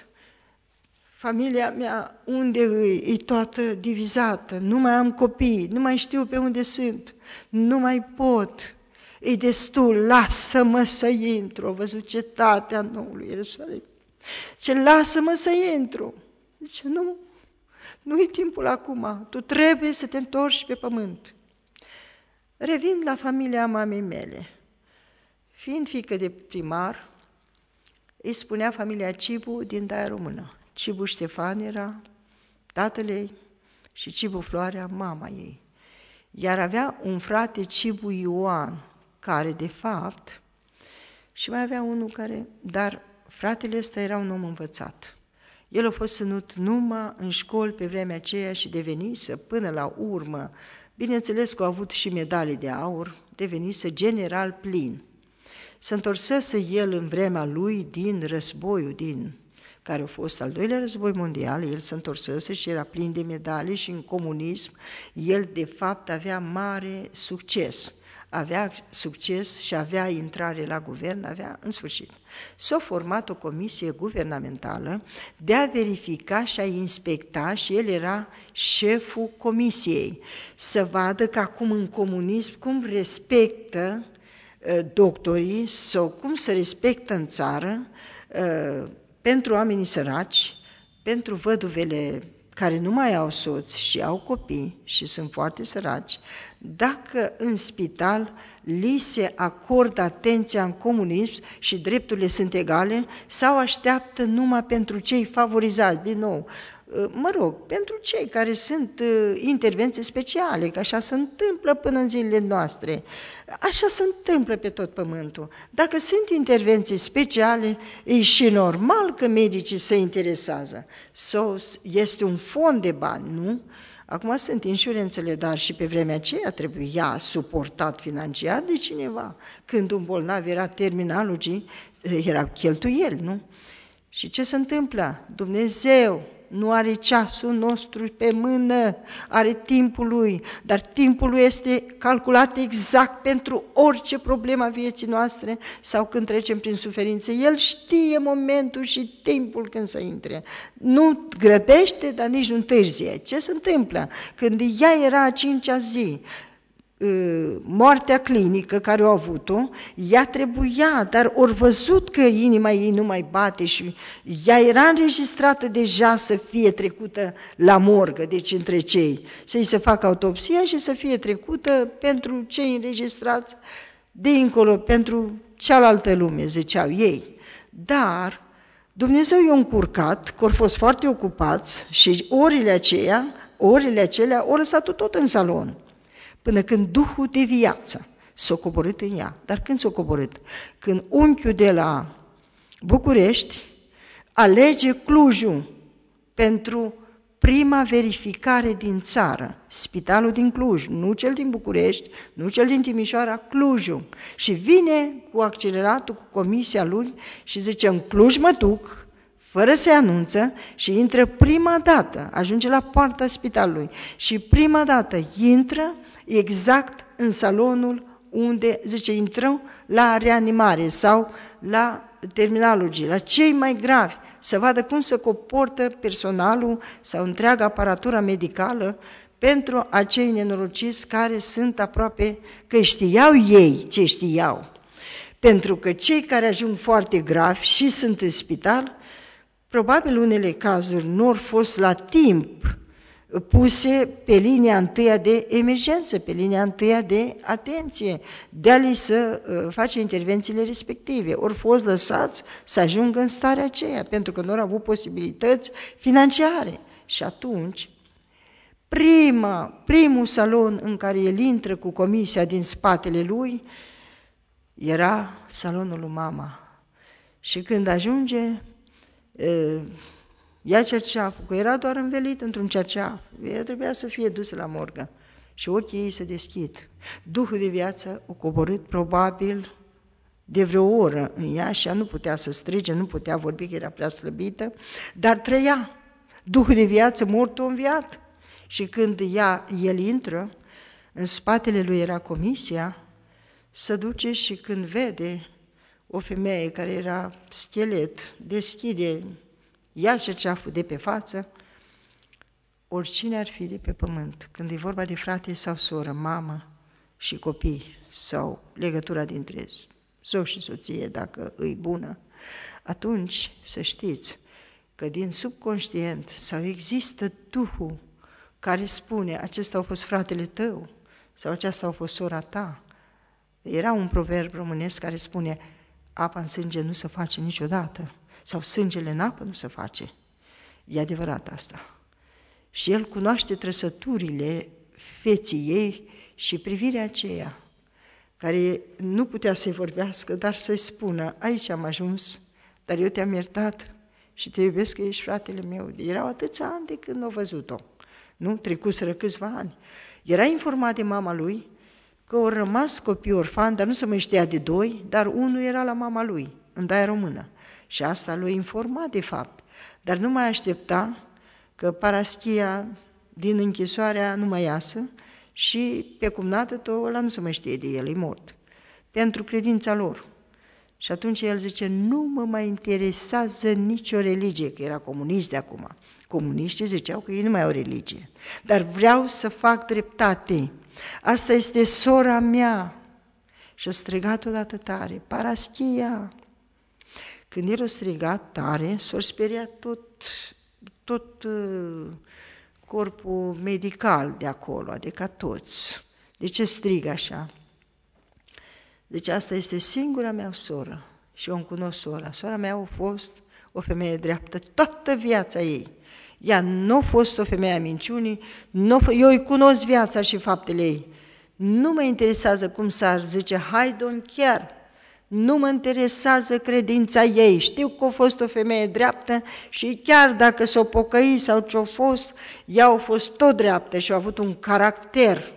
familia mea unde îi, e toată divizată, nu mai am copii, nu mai știu pe unde sunt, nu mai pot, e destul, lasă-mă să intru. Au văzut cetatea noului Ierusalim. Ce lasă-mă să intru. Zice: nu, nu e timpul acum, tu trebuie să te întorci pe pământ. Revin la familia mamei mele. Fiind fiică de primar, îi spunea familia Cibu din Daia Română. Cibu Ștefan era tatăl ei și Cibu Floarea mama ei. Iar avea un frate, Cibu Ioan, care de fapt, și mai avea unul care, dar fratele ăsta era un om învățat. El a fost ținut numai în școli pe vremea aceea și devenise până la urmă, bineînțeles că a avut și medalii de aur, devenise general plin. Se întorsese el în vremea lui din războiul, din care a fost al doilea război mondial, el se întorsese și era plin de medalii și în comunism el de fapt avea mare succes. Avea succes și avea intrare la guvern, avea în sfârșit. S-a format o comisie guvernamentală de a verifica și a inspecta, și el era șeful comisiei, să vadă că acum în comunism cum respectă uh, doctorii sau cum se respectă în țară uh, pentru oamenii săraci, pentru văduvele care nu mai au soți și au copii și sunt foarte săraci, dacă în spital li se acordă atenția în comunism și drepturile sunt egale sau așteaptă numai pentru cei favorizați, din nou, mă rog, pentru cei care sunt intervenții speciale, că așa se întâmplă până în zilele noastre, așa se întâmplă pe tot pământul. Dacă sunt intervenții speciale, e și normal că medicii se interesează. Sau este un fond de bani, nu? Acum sunt insurențele, dar și pe vremea aceea trebuia suportat financiar de cineva. Când un bolnav era terminalogii, era cheltuieli, nu? Și ce se întâmplă? Dumnezeu nu are ceasul nostru pe mână, are timpul lui, dar timpul lui este calculat exact pentru orice problemă a vieții noastre sau când trecem prin suferință. El știe momentul și timpul când să intre. Nu grăbește, dar nici nu întârzie. Ce se întâmplă? Când ea era a cincea zi, moartea clinică care o avut-o, ea trebuia, dar ori văzut că inima ei nu mai bate și ea era înregistrată deja să fie trecută la morgă, deci între cei, să-i se facă autopsia și să fie trecută pentru cei înregistrați dincolo, pentru cealaltă lume, ziceau ei. Dar Dumnezeu i-a încurcat, că au fost foarte ocupați și orele aceea, orele acelea, au lăsat-o tot în salon. Până când Duhul de viață s-a coborât în ea. Dar când s-a coborât? Când unchiul de la București alege Clujul pentru prima verificare din țară, spitalul din Cluj, nu cel din București, nu cel din Timișoara, Clujul. Și vine cu acceleratul, cu comisia lui și zice: în Cluj mă duc, fără să-i anunță, și intră prima dată, ajunge la poarta spitalului și prima dată intră exact în salonul unde, zice, intrăm la reanimare sau la terminologii, la cei mai gravi, să vadă cum se comportă personalul sau întreaga aparatură medicală pentru acei nenorociți care sunt aproape, că știau ei ce știau. Pentru că cei care ajung foarte gravi și sunt în spital, probabil unele cazuri nu au fost la timp puse pe linia întâia de emergență, pe linia întâia de atenție, de a-li să uh, face intervențiile respective. Ori fost lăsați să ajungă în starea aceea, pentru că nu au avut posibilități financiare. Și atunci, prima, primul salon în care el intră cu comisia din spatele lui era salonul lui mama. Și când ajunge, uh, ia cerceaful, că era doar învelit într-un cerceaf. Ea trebuia să fie dusă la morgă. Și ochii ei se deschid. Duhul de viață o coborât probabil de vreo oră în ea și ea nu putea să strige, nu putea vorbi, că era prea slăbită, dar trăia. Duhul de viață mort o înviat. Și când ea, el intră, în spatele lui era comisia, se duce și când vede o femeie care era schelet, deschide, ia cerceaful de pe față, oricine ar fi de pe pământ, când e vorba de frate sau soră, mamă și copii, sau legătura dintre soț și soție, dacă îi bună, atunci să știți că din subconștient sau există Duhul care spune, acesta a fost fratele tău sau aceasta a fost sora ta. Era un proverb românesc care spune, apa în sânge nu se face niciodată, sau sângele în apă nu se face. E adevărat asta. Și el cunoaște trăsăturile feții ei și privirea aceea, care nu putea să-i vorbească, dar să-i spună, aici am ajuns, dar eu te-am iertat și te iubesc că ești fratele meu. Erau atâția ani de când n-au văzut-o. Nu? Trecuseră câțiva ani. Era informat de mama lui că au rămas copii orfani, dar nu se mai știa de doi, dar unul era la mama lui, în Daia Română. Și asta l-a informat de fapt, dar nu mai aștepta că Paraschia din închisoarea nu mai iasă și pe cumnată tău ăla nu se mai știe de el, e mort, pentru credința lor. Și atunci el zice, nu mă mai interesează nicio religie, că era comunist de acum. Comuniștii ziceau că ei nu mai au religie, dar vreau să fac dreptate. Asta este sora mea. Și a strigat odată tare, Paraschia. Când el a strigat tare, s-a speriat tot, tot uh, corpul medical de acolo, adică toți. De ce strig așa? Deci asta este singura mea soră și eu îmi cunosc sora. Sora mea a fost o femeie dreaptă toată viața ei. Ea nu a fost o femeie a minciunii, eu îi cunosc viața și faptele ei. Nu mă interesează cum s-ar zice, hai domn chiar. Nu mă interesează credința ei, știu că a fost o femeie dreaptă și chiar dacă s-o pocăi sau ce-a fost, ea a fost tot dreaptă și a avut un caracter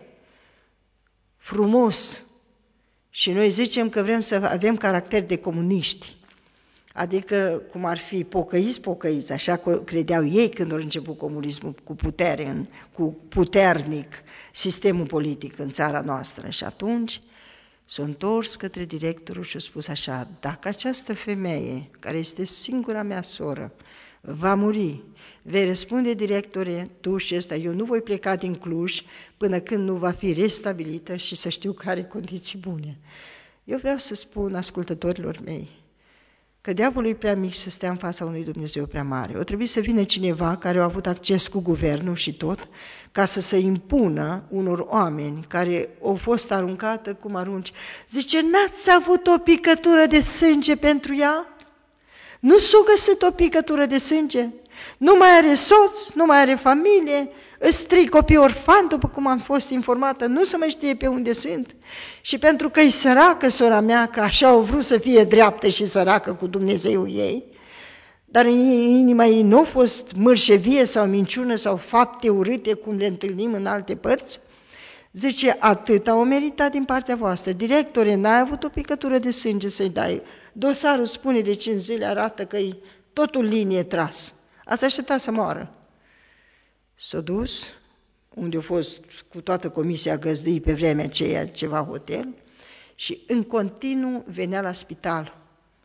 frumos. Și noi zicem că vrem să avem caracter de comuniști, adică cum ar fi pocăiți, pocăiți, așa credeau ei când au început comunismul cu putere, cu puternic sistemul politic în țara noastră. Și atunci s-a întors către directorul și a spus așa, dacă această femeie, care este singura mea soră, va muri, vei răspunde, directore, tu și ăsta, eu nu voi pleca din Cluj până când nu va fi restabilită și să știu că are condiții bune. Eu vreau să spun ascultătorilor mei că diavolul e prea mic să stea în fața unui Dumnezeu prea mare. O trebuie să vină cineva care a avut acces cu guvernul și tot, ca să se impună unor oameni care au fost aruncată cum arunci. Zice, n-ați avut o picătură de sânge pentru ea? Nu s-a găsit o picătură de sânge? Nu mai are soț, nu mai are familie, îți trei copii orfani, după cum am fost informată, nu se mai știe pe unde sunt. Și pentru că e săracă sora mea, că așa au vrut să fie dreaptă și săracă cu Dumnezeu ei, dar în inima ei nu a fost mărșevie sau minciună sau fapte urâte, cum le întâlnim în alte părți, zice, atât au meritat din partea voastră. Directore, n-ai avut o picătură de sânge să-i dai. Dosarul spune de cinci zile, arată că e totul linie tras. Ați așteptat să moară. S-a dus, unde a fost cu toată comisia găzduit pe vremea aceea ceva hotel, și în continuu venea la spital.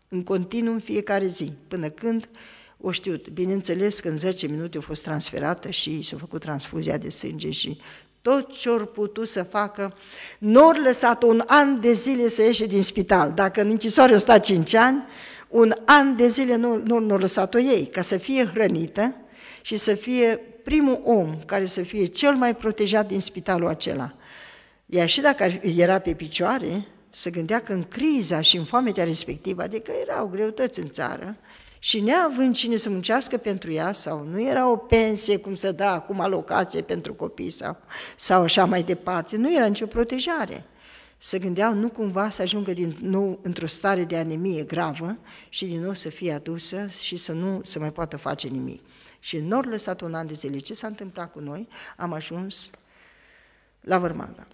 în continuu în fiecare zi, până când o știut. Bineînțeles că în zece minute a fost transferată și s-a făcut transfuzia de sânge și tot ce-or putut să facă, n-or lăsat un an de zile să ieșe din spital. Dacă în închisoare o stat cinci ani, un an de zile nu, nu, nu lăsat-o ei, ca să fie hrănită și să fie primul om care să fie cel mai protejat din spitalul acela. Iar și dacă era pe picioare, se gândea că în criza și în foametea respectivă, adică erau greutăți în țară, și neavând cine să muncească pentru ea, sau nu era o pensie, cum se dă acum alocație pentru copii sau, sau așa mai departe, nu era nicio protejare. Se gândeau nu cumva să ajungă din nou într-o stare de anemie gravă și din nou să fie adusă și să nu se mai poată face nimic. Și n-or lăsat un an de zile. Ce s-a întâmplat cu noi? Am ajuns la Vârmaga.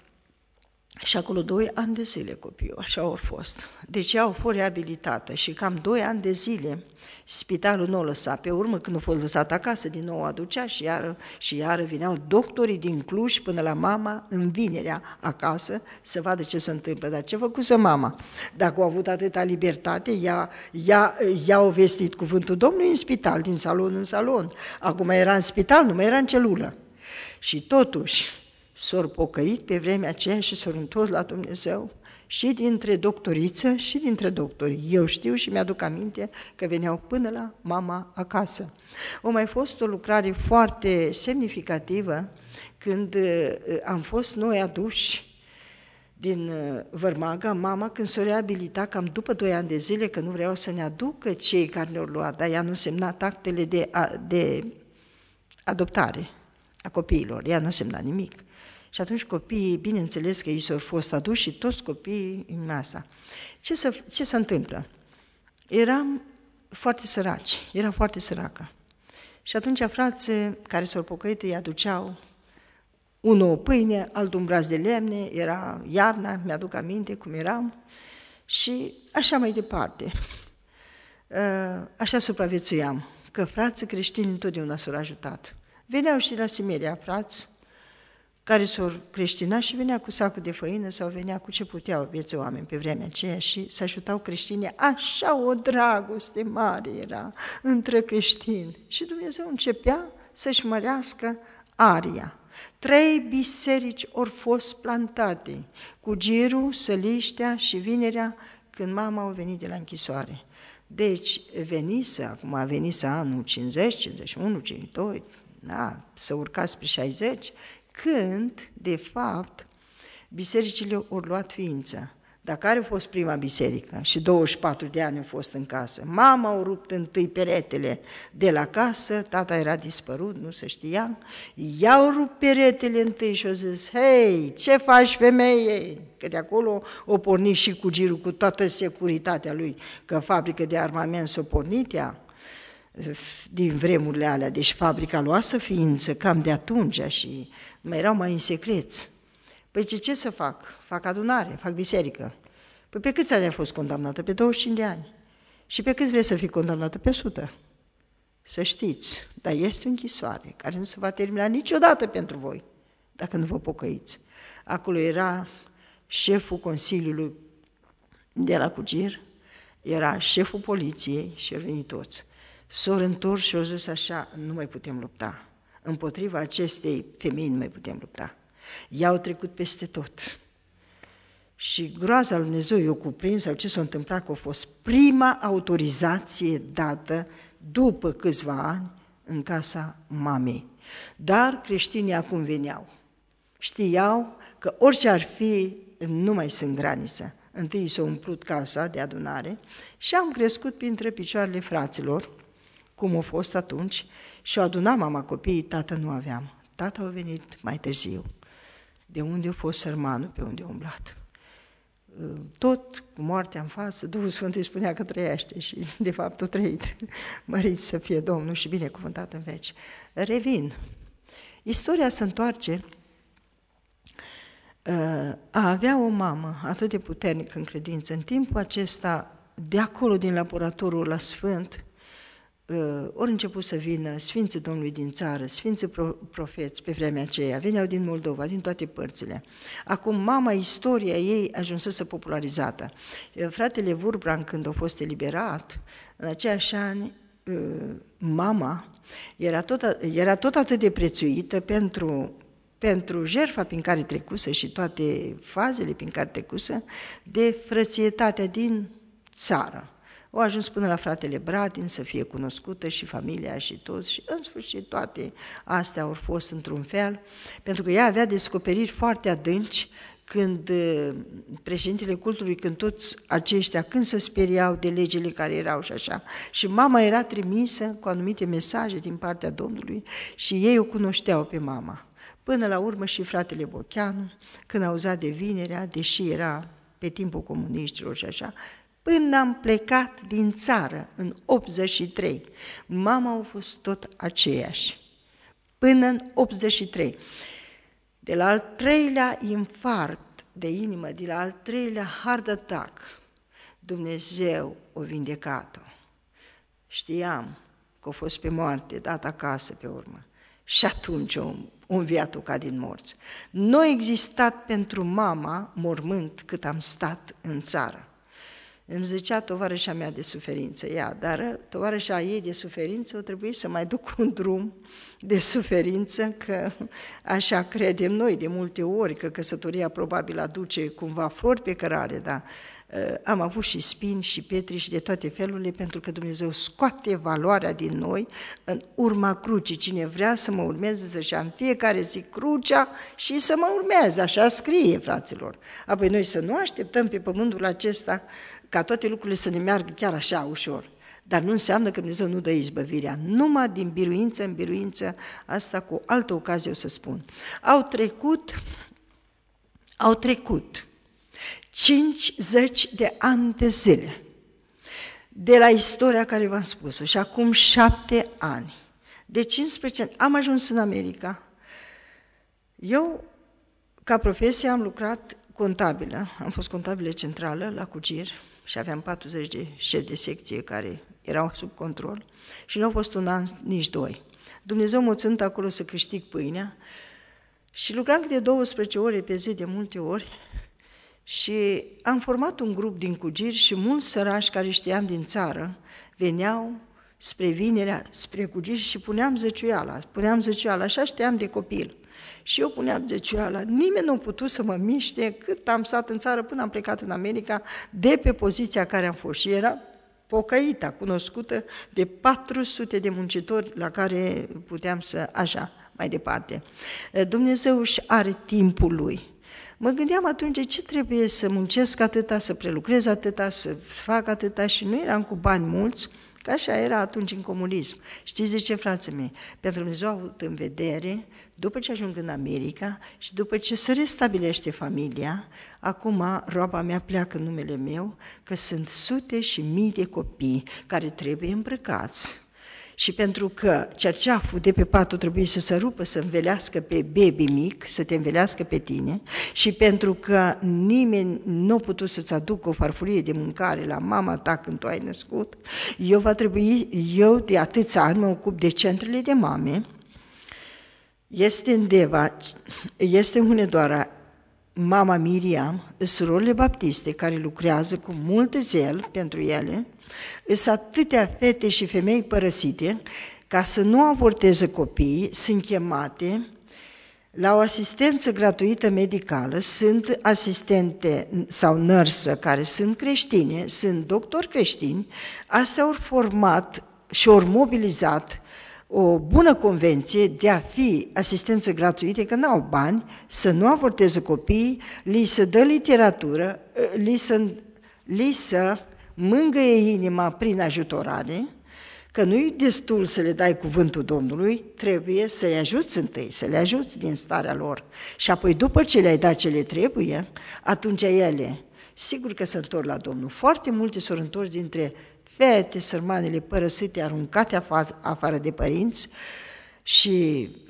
Și acolo doi ani de zile copiii, așa au fost. Deci ea au fost reabilitată și cam doi ani de zile spitalul nu o lăsa. Pe urmă, când a fost lăsat acasă, din nou o aducea și iară, și iară vineau doctorii din Cluj până la mama în vinerea acasă să vadă ce se întâmplă. Dar ce făcuse mama? Dacă au avut atâta libertate, ea, ea, ea au vestit cuvântul Domnului în spital, din salon în salon. Acum era în spital, nu mai era în celulă. Și totuși, s-au pocăit pe vremea aceea și s-au întors la Dumnezeu și dintre doctoriță și dintre doctori. Eu știu și mi-aduc aminte că veneau până la mama acasă. A mai fost o lucrare foarte semnificativă când am fost noi aduși din Vârmaga, mama când s-o reabilita cam după doi ani de zile, că nu vreau să ne aducă cei care ne-au luat, dar ea nu semna actele de, de adoptare a copiilor, ea nu semna nimic. Și atunci copiii, bineînțeles că ei s-au fost aduși și toți copiii în masa. Ce se, ce se întâmplă? Eram foarte săraci, era foarte săracă. Și atunci frații care s-au pocăit îi aduceau unul o pâine, altul un braț de lemne, era iarna, mi-aduc aminte cum eram, și așa mai departe. Așa supraviețuiam, că frații creștini întotdeauna s-au ajutat. Veneau și la Simeria frați, care s-au creștinat și venea cu sacul de făină sau venea cu ce puteau vieți oameni pe vremea aceea și se ajutau creștinii. Așa o dragoste mare era între creștini. Și Dumnezeu începea să-și mărească aria. Trei biserici au fost plantate, cu Girul, Săliștea și Vinerea, când mama a venit de la închisoare. Deci venise, acum a venise anul cincizeci, cincizeci și unu, cincizeci și doi, da, să urca spre șaizeci, când, de fapt, bisericile au luat ființă. Dar care a fost prima biserică? Și douăzeci și patru de ani au fost în casă. Mama a rupt întâi peretele de la casă, tata era dispărut, nu se știa. I-au rupt peretele întâi și au zis, hei, ce faci femeie? Că de acolo o pornit și cu Girul, cu toată securitatea lui, că fabrică de armament s-o pornit ea din vremurile alea, deci fabrica luase ființă cam de atunci și mai erau mai în secreți. Păi ce, ce să fac? Fac adunare, fac biserică. Păi pe câți ani ai fost condamnată? Pe douăzeci și cinci de ani. Și pe câți vrei să fii condamnată? Pe o sută. Să știți, dar este o închisoare care nu se va termina niciodată pentru voi, dacă nu vă pocăiți. Acolo era șeful Consiliului de la Cugir, era șeful poliției și au venit toți. S-au întors și au zis așa, nu mai putem lupta. Împotriva acestei femei nu mai putem lupta. I-au trecut peste tot. Și groaza lui Dumnezeu i-a cuprins, sau ce s-a întâmplat, că a fost prima autorizație dată după câțiva ani în casa mamei. Dar creștinii acum veneau. Știau că orice ar fi, nu mai sunt graniță. Întâi s-a umplut casa de adunare și am crescut printre picioarele fraților, cum a fost atunci, și o aduna mama copiii, tată nu aveam. Tata a venit mai târziu. De unde a fost sărmanul, pe unde a umblat. Tot cu moartea în față, Duhul Sfânt îi spunea că trăiește și de fapt a trăit. Mărit să fie Domnul și binecuvântat în veci. Revin. Istoria se întoarce a avea o mamă atât de puternică în credință. În timpul acesta, de acolo din laboratorul la Sfânt, ori început să vină Sfinții Domnului din țară, Sfinții profeți pe vremea aceea, veneau din Moldova, din toate părțile. Acum mama, istoria ei ajunsese popularizată. Fratele Wurbrand, când a fost eliberat, în aceiași ani, mama era tot, era tot atât de prețuită pentru, pentru jertfa prin care trecuse și toate fazele prin care trecuse, de frățietatea din țară. Au ajuns până la fratele Bradin să fie cunoscută și familia și toți și în sfârșit toate astea au fost într-un fel, pentru că ea avea descoperiri foarte adânci când președintele cultului, când toți aceștia, când se speriau de legile care erau și așa. Și mama era trimisă cu anumite mesaje din partea Domnului și ei o cunoșteau pe mama. Până la urmă și fratele Bocheanu, când auzea de vinerea, deși era pe timpul comuniștilor și așa, până am plecat din țară în optzeci și trei. Mama a fost tot aceeași. Până în optzeci și trei. De la al treilea infarct de inimă, de la al treilea heart attack, Dumnezeu o vindecat-o. Știam că a fost pe moarte, dat acasă pe urmă. Și atunci o înviat-o ca din morți. Nu a existat pentru mama mormânt cât am stat în țară. Îmi zicea tovarășa mea de suferință, ea, dar tovarășa ei de suferință o trebuie să mai duc un drum de suferință, că așa credem noi de multe ori, că căsătoria probabil aduce cumva flori pe cărare, dar uh, am avut și spini și pietri și de toate felurile, pentru că Dumnezeu scoate valoarea din noi în urma crucii. Cine vrea să mă urmeze, să-și ia în fiecare zi crucea și să mă urmeze, așa scrie, fraților. Apoi noi să nu așteptăm pe pământul acesta ca toate lucrurile să ne meargă chiar așa ușor. Dar nu înseamnă că Dumnezeu nu dă izbăvirea. Numai din biruință în biruință, asta cu altă ocazie o să spun. Au trecut, au trecut cincizeci de ani de zile de la istoria care v-am spus-o și acum șapte ani. De cincisprezece ani am ajuns în America. Eu, ca profesie, am lucrat contabilă, am fost contabilă centrală la Cugir și aveam patruzeci de șefi de secție care erau sub control și nu au fost un an, nici doi. Dumnezeu m-a ținut acolo să câștig pâinea și lucram de douăsprezece ore pe zi de multe ori și am format un grup din Cugir și mulți sărași care știam din țară veneau spre vinerea, spre Cugir și puneam zăciuiala, puneam zăciuiala, așa știam de copil. Și eu puneam zeciuiala, nimeni nu a putut să mă miște cât am stat în țară până am plecat în America, de pe poziția care am fost. Și era pocăita, cunoscută de patru sute de muncitori la care puteam să, așa, mai departe. Dumnezeu își are timpul Lui. Mă gândeam atunci ce trebuie să muncesc atâta, să prelucrez atâta, să fac atâta și nu eram cu bani mulți, că așa era atunci în comunism. Știți de ce, frații mei? Pentru că Dumnezeu a avut în vedere, după ce ajung în America și după ce se restabilește familia, acum roaba mea pleacă în numele meu, că sunt sute și mii de copii care trebuie îmbrăcați. Și pentru că cerceaful de pe patul trebuie să se rupă, să învelească pe baby mic, să te învelească pe tine, și pentru că nimeni nu a putut să-ți aducă o farfurie de mâncare la mama ta când tu ai născut, eu va trebui, eu de atâția ani mă ocup de centrele de mame. Este în Deva, este în Hunedoara, mama Miriam, surorile baptiste care lucrează cu mult zel pentru ele. Sunt atâtea fete și femei părăsite, ca să nu avorteze copiii, sunt chemate la o asistență gratuită medicală, sunt asistente sau nărsă care sunt creștine, sunt doctori creștini, astea au format și au mobilizat o bună convenție de a fi asistență gratuită, că n-au bani, să nu avorteze copiii, li se dă literatură, li se, li se mângâie inima prin ajutorare, că nu-i destul să le dai cuvântul Domnului, trebuie să le ajuți întâi, să le ajuți din starea lor. Și apoi, după ce le-ai dat ce le trebuie, atunci ele, sigur că se întorc la Domnul. Foarte multe s-au întors dintre fete, sărmanele părăsite, aruncate afară de părinți și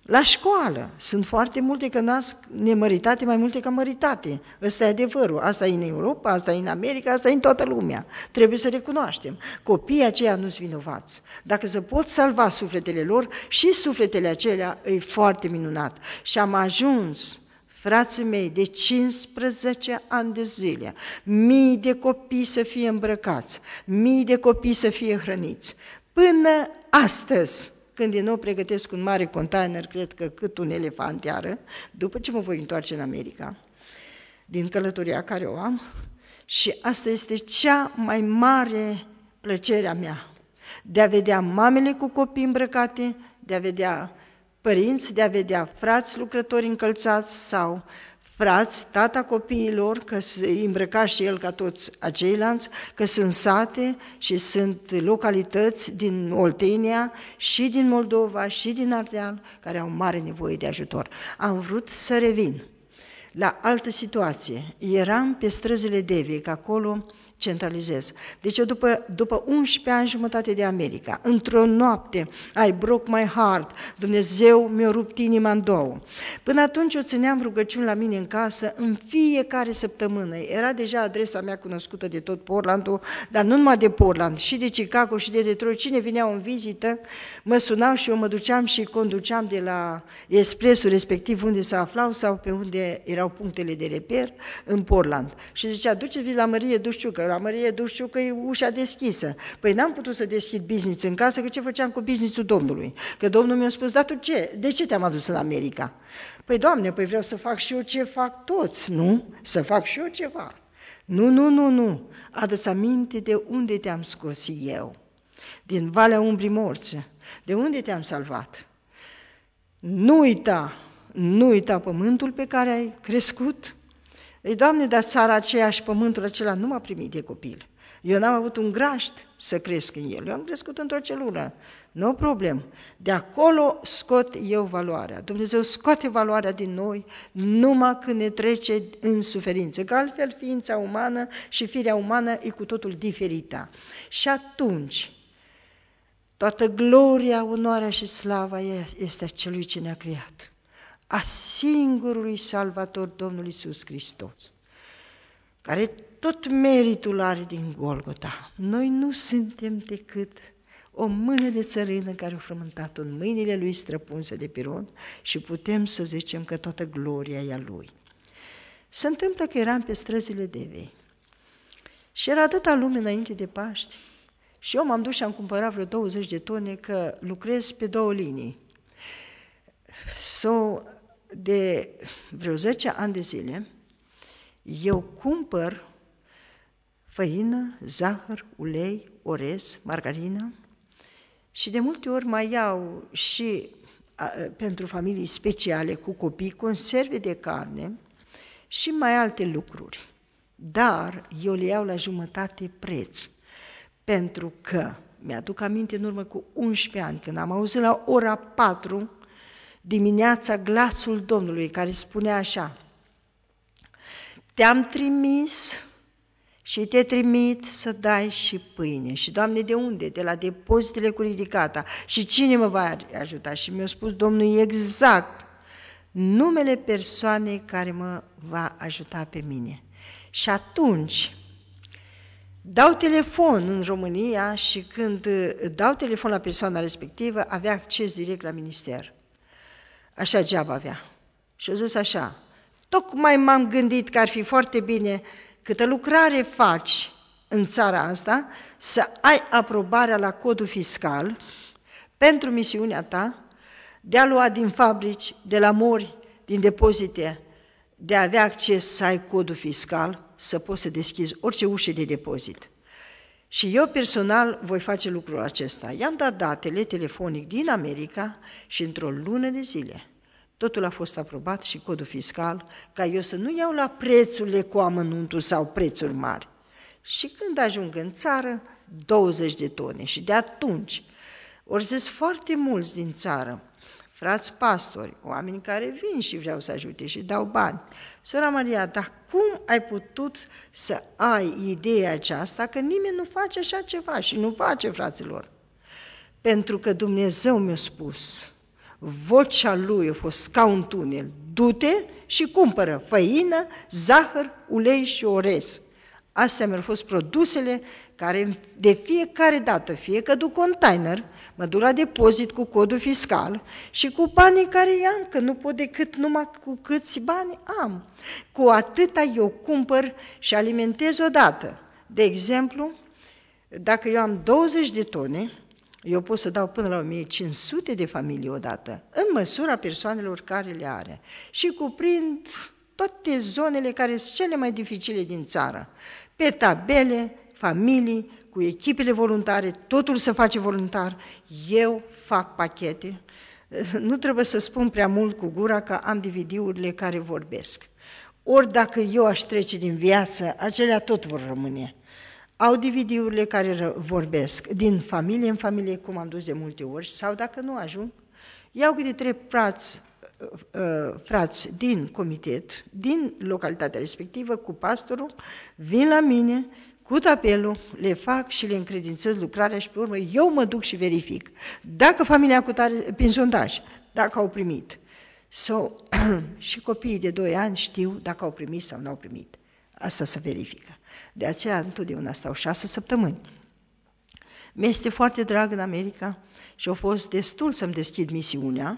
La școală sunt foarte multe că nasc nemăritate mai multe ca măritate. Ăsta e adevărul. Asta e în Europa, asta e în America, asta e în toată lumea. Trebuie să recunoaștem. Copiii aceia nu-s vinovați. Dacă se pot salva sufletele lor, și sufletele acelea e foarte minunat. Și am ajuns, frații mei, de cincisprezece ani de zile, mii de copii să fie îmbrăcați, mii de copii să fie hrăniți. Până astăzi, când din nou pregătesc un mare container, cred că cât un elefant iară, după ce mă voi întoarce în America, din călătoria care o am, și asta este cea mai mare plăcere a mea, de a vedea mamele cu copii îmbrăcate, de a vedea părinți, de a vedea frați lucrători încălțați sau frați, tata copiilor, că îi îmbrăca și el ca toți aceilalți, că sunt sate și sunt localități din Oltenia și din Moldova și din Ardeal care au mare nevoie de ajutor. Am vrut să revin la altă situație. Eram pe străzile Deviei, că acolo centralizez. Deci eu după, după unsprezece ani jumătate de America, într-o noapte, I broke my heart, Dumnezeu mi-a rupt inima în două. Până atunci eu țineam rugăciuni la mine în casă în fiecare săptămână. Era deja adresa mea cunoscută de tot Portlandul, dar nu numai de Portland, și de Chicago și de Detroit. Cine vineau în vizită, mă sunau și eu mă duceam și conduceam de la expresul respectiv unde se aflau sau pe unde erau punctele de reper în Portland. Și zicea, duceți-vi la Mărie Dușciucă. La Mărie Dușciucă e ușa deschisă. Păi n-am putut să deschid business în casă, că ce făceam cu businessul Domnului? Că Domnul mi-a spus, dar tu ce? De ce te-am adus în America? Păi, Doamne, păi vreau să fac și eu ce fac toți, nu? Să fac și eu ceva. Nu, nu, nu, nu. Adă-ți aminte de unde te-am scos eu. Din Valea Umbrii Morții. De unde te-am salvat? Nu uita, nu uita pământul pe care ai crescut. Ei, Doamne, dar țara aceea și pământul acela nu m-a primit de copil. Eu n-am avut un grajd să cresc în el. Eu am crescut într-o celulă. Nu problem. De acolo scot eu valoarea. Dumnezeu scoate valoarea din noi numai când ne trece în suferință. Că altfel ființa umană și firea umană e cu totul diferită. Și atunci, toată gloria, onoarea și slava este a celui ce ne-a creat, a singurului Salvator, Domnul Iisus Hristos, care tot meritul are din Golgota. Noi nu suntem decât o mână de țărână care a frământat-o în mâinile lui străpunse de piron și putem să zicem că toată gloria e a lui. Se întâmplă că eram pe străzile Devei și era atâta lume înainte de Paști și eu m-am dus și am cumpărat vreo douăzeci de tone, că lucrez pe două linii. So, de vreo zece ani de zile, eu cumpăr făină, zahăr, ulei, orez, margarină și de multe ori mai iau și a, pentru familii speciale cu copii, conserve de carne și mai alte lucruri. Dar eu le iau la jumătate preț, pentru că mi-aduc aminte în urmă cu unsprezece ani, când am auzit la ora patru dimineața glasul Domnului care spunea așa: te-am trimis și te trimit să dai și pâine. Și, Doamne, de unde? De la depozitele cu Ridicata. Și cine mă va ajuta? Și mi-a spus Domnul exact numele persoanei care mă va ajuta pe mine. Și atunci dau telefon în România și când dau telefon la persoana respectivă, avea acces direct la minister. Așa geaba avea. Și au zis așa: tocmai m-am gândit că ar fi foarte bine, câtă lucrare faci în țara asta, să ai aprobarea la codul fiscal pentru misiunea ta de a lua din fabrici, de la mori, din depozite, de a avea acces să ai codul fiscal, să poți să deschizi orice ușă de depozit. Și eu personal voi face lucrul acesta. I-am dat datele telefonic din America și într-o lună de zile totul a fost aprobat și codul fiscal, ca eu să nu iau la prețurile cu amănuntul sau prețuri mari. Și când ajung în țară, douăzeci de tone. Și de atunci, ori zis foarte mulți din țară, frați pastori, oameni care vin și vreau să ajute și dau bani. Sora Maria, dar cum ai putut să ai ideea aceasta că nimeni nu face așa ceva? Și nu face, fraților. Pentru că Dumnezeu mi-a spus: vocea lui a fost ca un tunel. Du-te și cumpără făină, zahăr, ulei și orez. Astea mi-au fost produsele care de fiecare dată, fie că duc container, mă duc la depozit cu codul fiscal și cu banii care i-am, că nu pot decât numai cu câți bani am. Cu atâta eu cumpăr și alimentez odată. De exemplu, dacă eu am douăzeci de tone, eu pot să dau până la o mie cinci sute de familii odată, în măsura persoanelor care le are. Și cuprind toate zonele care sunt cele mai dificile din țară. Pe tabele, familii, cu echipele voluntare, totul se face voluntar. Eu fac pachete. Nu trebuie să spun prea mult cu gura că am D V D-urile care vorbesc. Ori dacă eu aș trece din viață, acelea tot vor rămâne. Au D V D-urile care vorbesc din familie în familie, cum am dus de multe ori, sau dacă nu ajung, iau câte trei frați, uh, frați din comitet, din localitatea respectivă, cu pastorul, vin la mine, cu tabelul, le fac și le încredințez lucrarea și pe urmă eu mă duc și verific. Dacă familia cu tare, prin sondaj, dacă au primit. Sau, și copiii de doi ani știu dacă au primit sau nu au primit. Asta se verifică. De aceea întotdeauna stau șase săptămâni. Mi-este foarte drag în America și a fost destul să-mi deschid misiunea.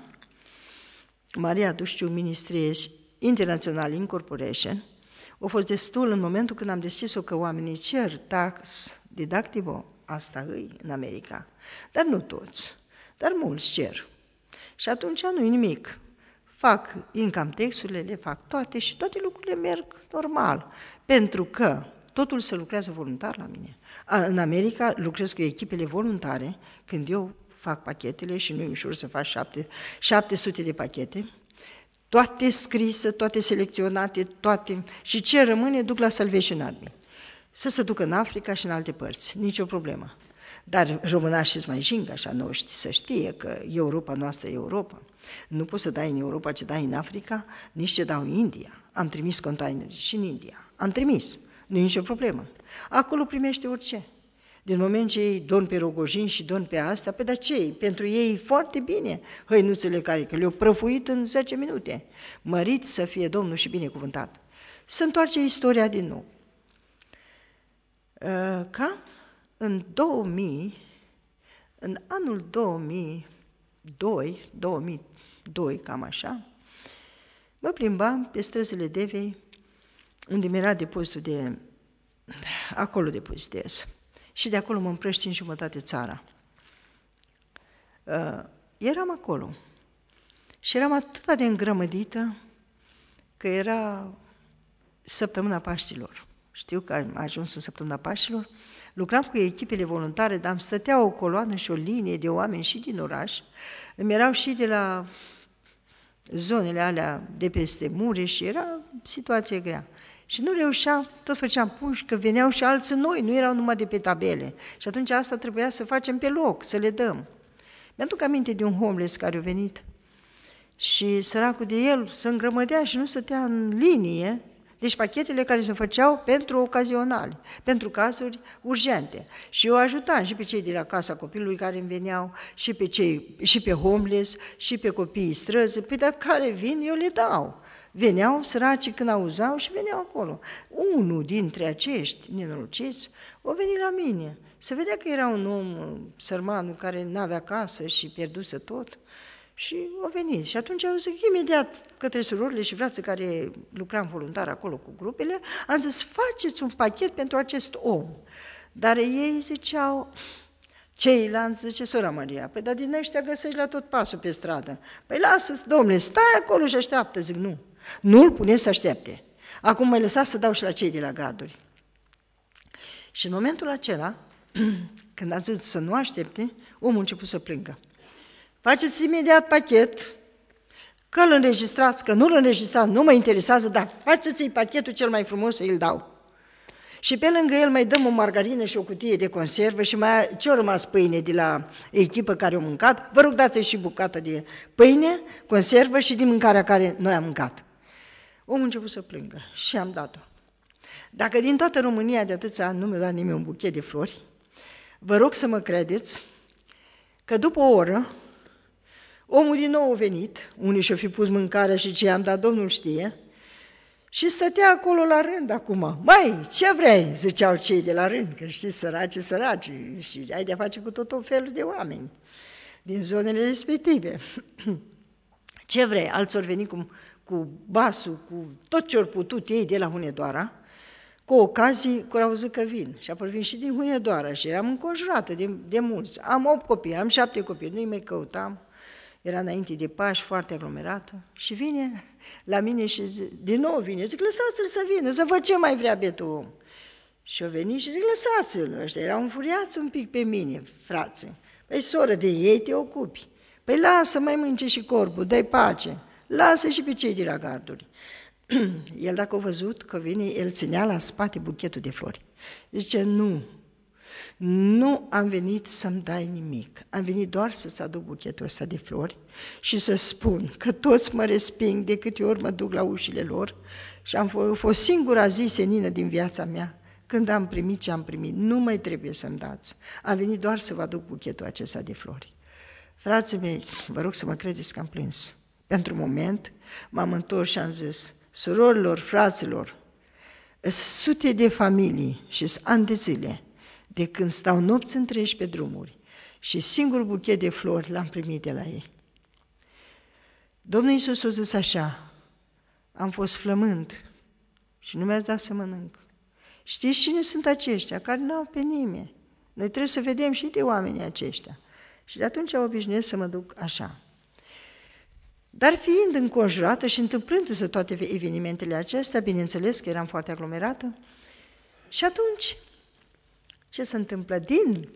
Maria Dușciu Ministries International Incorporation. A fost destul în momentul când am deschis-o că oamenii cer tax deductible, asta îi în America. Dar nu toți, dar mulți cer. Și atunci nu-i nimic. Fac income tax-urile, le fac toate și toate lucrurile merg normal. Pentru că totul se lucrează voluntar la mine. În America lucrez cu echipele voluntare, când eu fac pachetele și nu e ușor să fac șapte, șapte sute de pachete, toate scrise, toate selecționate, toate, și ce rămâne duc la Salvation Army. Să se ducă în Africa și în alte părți, nicio problemă. Dar românașii sunt mai jingași, noștri, să știe că Europa noastră e Europa. Nu poți să dai în Europa ce dai în Africa, nici ce dau în India. Am trimis containere și în India. Am trimis, nu e nicio problemă. Acolo primește orice. Din moment ce ei don pe rogojin și don pe asta, pe de ce? Pentru ei e foarte bine hăinuțele care, că le-au prăfuit în zece minute. Mărit să fie Domnul și binecuvântat. Se întoarce istoria din nou. Ca în două mii, în anul două mii doi, două mii doi, cam așa, mă plimbam pe străzile Devei, unde mi-era depozitul de... acolo depozitez. Și de acolo mă împrăști în jumătate țara. Uh, eram acolo și eram atât de îngrămădită că era săptămâna Paștilor. Știu că am ajuns în săptămâna Paștilor, lucram cu echipele voluntare, dar îmi stătea o coloană și o linie de oameni și din oraș. Îmi erau și de la zonele alea de peste Mure și era situație grea. Și nu reușeam, tot făceam punși, că veneau și alții noi, nu erau numai de pe tabele. Și atunci asta trebuia să facem pe loc, să le dăm. Mi-aduc aminte de un homeless care a venit și săracul de el se îngrămădea și nu stătea în linie. Deci pachetele care se făceau pentru ocazionali, pentru cazuri urgente. Și eu ajutam și pe cei de la Casa Copilului care îmi veneau, și pe, cei, și pe homeless, și pe copiii străzi, pe de care vin, eu le dau. Veneau săracii când auzau și veneau acolo. Unul dintre acești nenorociți o venit la mine. Se vedea că era un om sărmanul care n-avea casă și pierduse tot. Și au venit. Și atunci au zis imediat către surorile și frații care lucram voluntar acolo cu grupele, am zis, faceți un pachet pentru acest om. Dar ei ziceau, ceilalți, zice sora Maria, păi dar din ăștia găsești la tot pasul pe stradă. Păi lasă, domnule, stai acolo și așteaptă. Zic, nu, nu-l puneți să aștepte. Acum mai lăsați să dau și la cei de la garduri. Și în momentul acela, când a zis să nu aștepte, omul a început să plângă. Faceți imediat pachet, că îl înregistrați, că nu-l înregistrați, nu mă interesează, dar faceți-i pachetul cel mai frumos să îl dau. Și pe lângă el mai dăm o margarină și o cutie de conservă și mai ce-o rămas pâine de la echipă care au mâncat, vă rog dați-i și bucată de pâine, conservă și din mâncarea care noi am mâncat. Omul a început să plângă și am dat-o. Dacă din toată România de atâția ani nu mi-a dat nimeni un buchet de flori, vă rog să mă credeți că după o oră, Omul din nou a venit, unii și-au fi pus mâncarea și ce i-am dat, Domnul știe, și stătea acolo la rând acum. Măi, ce vrei? Ziceau cei de la rând, că știți, săraci, săraci, și ai de-a face cu tot felul de oameni din zonele respective. Ce vrei? Alții au venit cu, cu basul, cu tot ce au putut ei de la Hunedoara, cu ocazii, cu au zis că vin. Și apoi vin și din Hunedoara și eram înconjurată de, de mulți. Am opt copii, am șapte copii, nu-i mai căutam. Era înainte de Paști, foarte aglomerată. Și vine la mine și zi, din nou vine. Zic, lăsați-l să vină, să văd ce mai vrea bietul om. Și a venit și zic, lăsați-l. Ăștia erau înfuriați un pic pe mine, frații. Păi, soră, de ei te ocupi. Păi lasă, mai mânce și corpul, dai pace. Lasă și pe cei de la garduri. El, dacă a văzut că vine, el ținea la spate buchetul de flori. Zice, nu, nu am venit să-mi dai nimic. Am venit doar să-ți aduc buchetul ăsta de flori și să spun că toți mă resping de câte ori mă duc la ușile lor și am f- fost singura zi senină din viața mea când am primit ce am primit. Nu mai trebuie să-mi dați. Am venit doar să vă aduc buchetul acesta de flori. Frații mei, vă rog să mă credeți că am plâns. Pentru un moment m-am întors și am zis, surorilor, fraților, sunt sute de familii și sunt ani de zile de când stau nopți întregi pe drumuri și singurul buchet de flori l-am primit de la ei. Domnul Iisus a zis așa, am fost flămând și nu mi-ați dat să mănânc. Știți cine sunt aceștia care n-au pe nimeni? Noi trebuie să vedem și de oamenii aceștia. Și de atunci am obișnuit să mă duc așa. Dar fiind înconjurată și întâmplându-se toate evenimentele acestea, bineînțeles că eram foarte aglomerată, și atunci, ce se întâmplă? Din,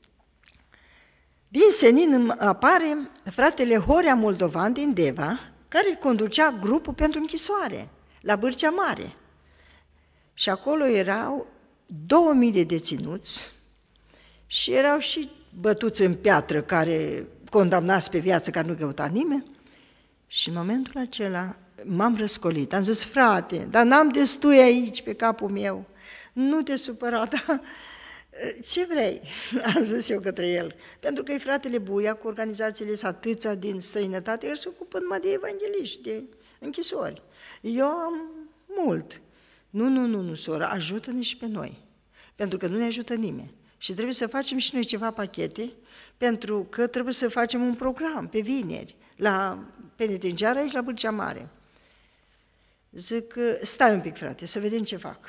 din senin îmi apare fratele Horea Moldovan din Deva, care conducea grupul pentru închisoare, la Bârcea Mare. Și acolo erau două mii de deținuți și erau și bătuți în piatră, care condamnați pe viață, care nu căuta nimeni. Și în momentul acela m-am răscolit, am zis, frate, dar n-am destui aici pe capul meu, nu te supăra, dar ce vrei? Am zis eu către el, pentru că e fratele Buia cu organizațiile atâția din străinătate, el se ocupă numai de evangeliști, de închisori. Eu am mult. Nu, nu, nu, nu, soră, ajută-ne și pe noi, pentru că nu ne ajută nimeni. Și trebuie să facem și noi ceva pachete, pentru că trebuie să facem un program pe vineri, la penitenciară aici, la Bârcea Mare. Zic, stai un pic, frate, să vedem ce fac.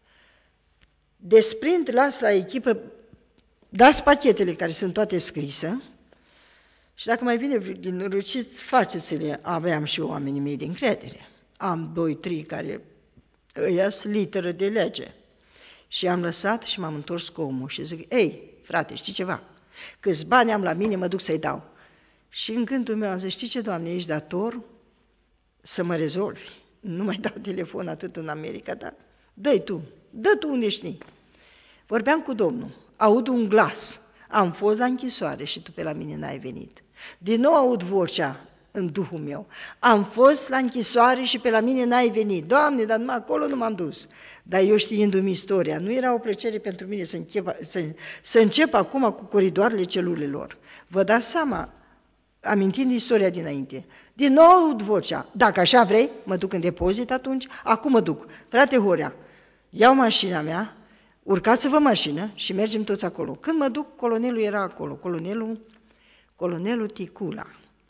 Desprind, las la echipă, dați pachetele care sunt toate scrise și dacă mai vine din răcit, faceți-le, aveam și oamenii mei de încredere. Am doi, trei care ies literă de lege. Și am lăsat și m-am întors cu omul și zic, ei, frate, știi ceva? Câți bani am la mine, mă duc să-i dau. Și în gândul meu am zis, știi ce, Doamne, ești dator să mă rezolvi. Nu mai dau telefon atât în America, dar dă-i tu, dă tu unde știi. Vorbeam cu Domnul, aud un glas, am fost la închisoare și tu pe la mine n-ai venit. Din nou aud vocea în Duhul meu, am fost la închisoare și pe la mine n-ai venit. Doamne, dar numai acolo nu m-am dus. Dar eu știindu-mi istoria, nu era o plăcere pentru mine să încep, să, să încep acum cu coridoarele celulelor. Vă dați seama, amintind istoria dinainte, din nou aud vocea, dacă așa vrei, mă duc în depozit atunci, acum mă duc. Frate Horea, iau mașina mea, urcați-vă mașină și mergem toți acolo. Când mă duc, colonelul era acolo, colonelul, colonelul Ticula.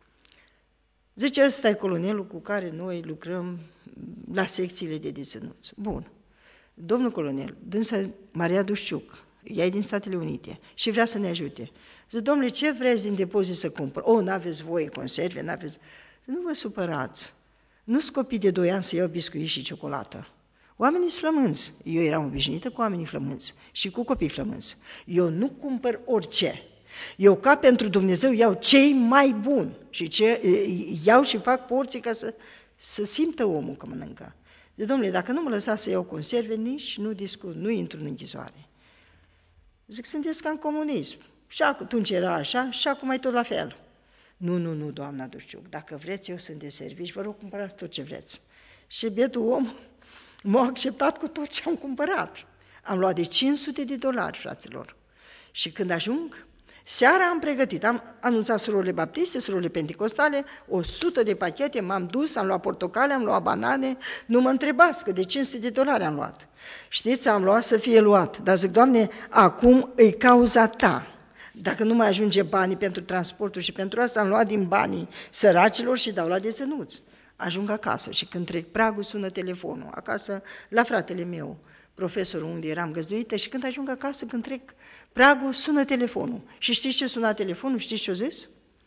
Zice, ăsta e colonelul cu care noi lucrăm la secțiile de deținuți. Bun. Domnul colonel, dânsa Maria Dușciuc, ea e din Statele Unite și vrea să ne ajute. Zice, domnule, ce vreți din depozit să cumpăr? O, n-aveți voie conserve, n-aveți... Nu vă supărați. Nu-s copii de doi ani să iau biscuit și ciocolată. Oamenii flămânți. Eu eram obișnuită cu oamenii flămânți și cu copii flămânți. Eu nu cumpăr orice. Eu, ca pentru Dumnezeu, iau cei mai buni și ce, iau și fac porții ca să, să simtă omul că mănâncă. De domnule, dacă nu mă lăsați să iau conserve, nici nu discut, nu intru în închisoare. Zic, sunteți ca în comunism. Și atunci era așa și acum e tot la fel. Nu, nu, nu, doamna Dușciuc, dacă vreți, eu sunt de servici, vă rog, cumpărați tot ce vreți. Și bietul om m-a acceptat cu tot ce am cumpărat. Am luat de cinci sute de dolari, fraților. Și când ajung, Seara am pregătit, am anunțat surorile baptiste, surorile penticostale, o sută de pachete, m-am dus, am luat portocale, am luat banane, nu mă întrebați că de cinci sute de dolari am luat. Știți, am luat să fie luat, dar zic, Doamne, acum e cauza Ta. Dacă nu mai ajunge banii pentru transportul și pentru asta, am luat din banii săracilor și dau la deținuți. Ajung acasă și când trec pragul, sună telefonul, acasă la fratele meu, profesorul unde eram găzduită, și când ajung acasă, când trec pragul, sună telefonul. Și știți ce suna telefonul? Știți ce-o zis?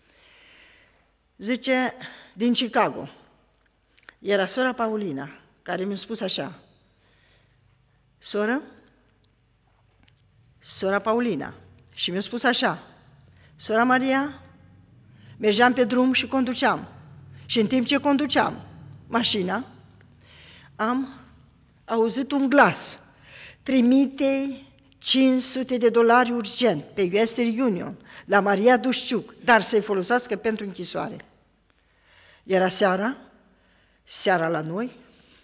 Zice, din Chicago. Era sora Paulina, care mi-a spus așa, soră, sora Paulina, și mi-a spus așa, sora Maria, mergeam pe drum și conduceam. Și în timp ce conduceam mașina, am auzit un glas, trimite cinci sute de dolari urgent pe Western Union, la Maria Dușciuc, dar să-i folosească pentru închisoare. Era seara, seara la noi,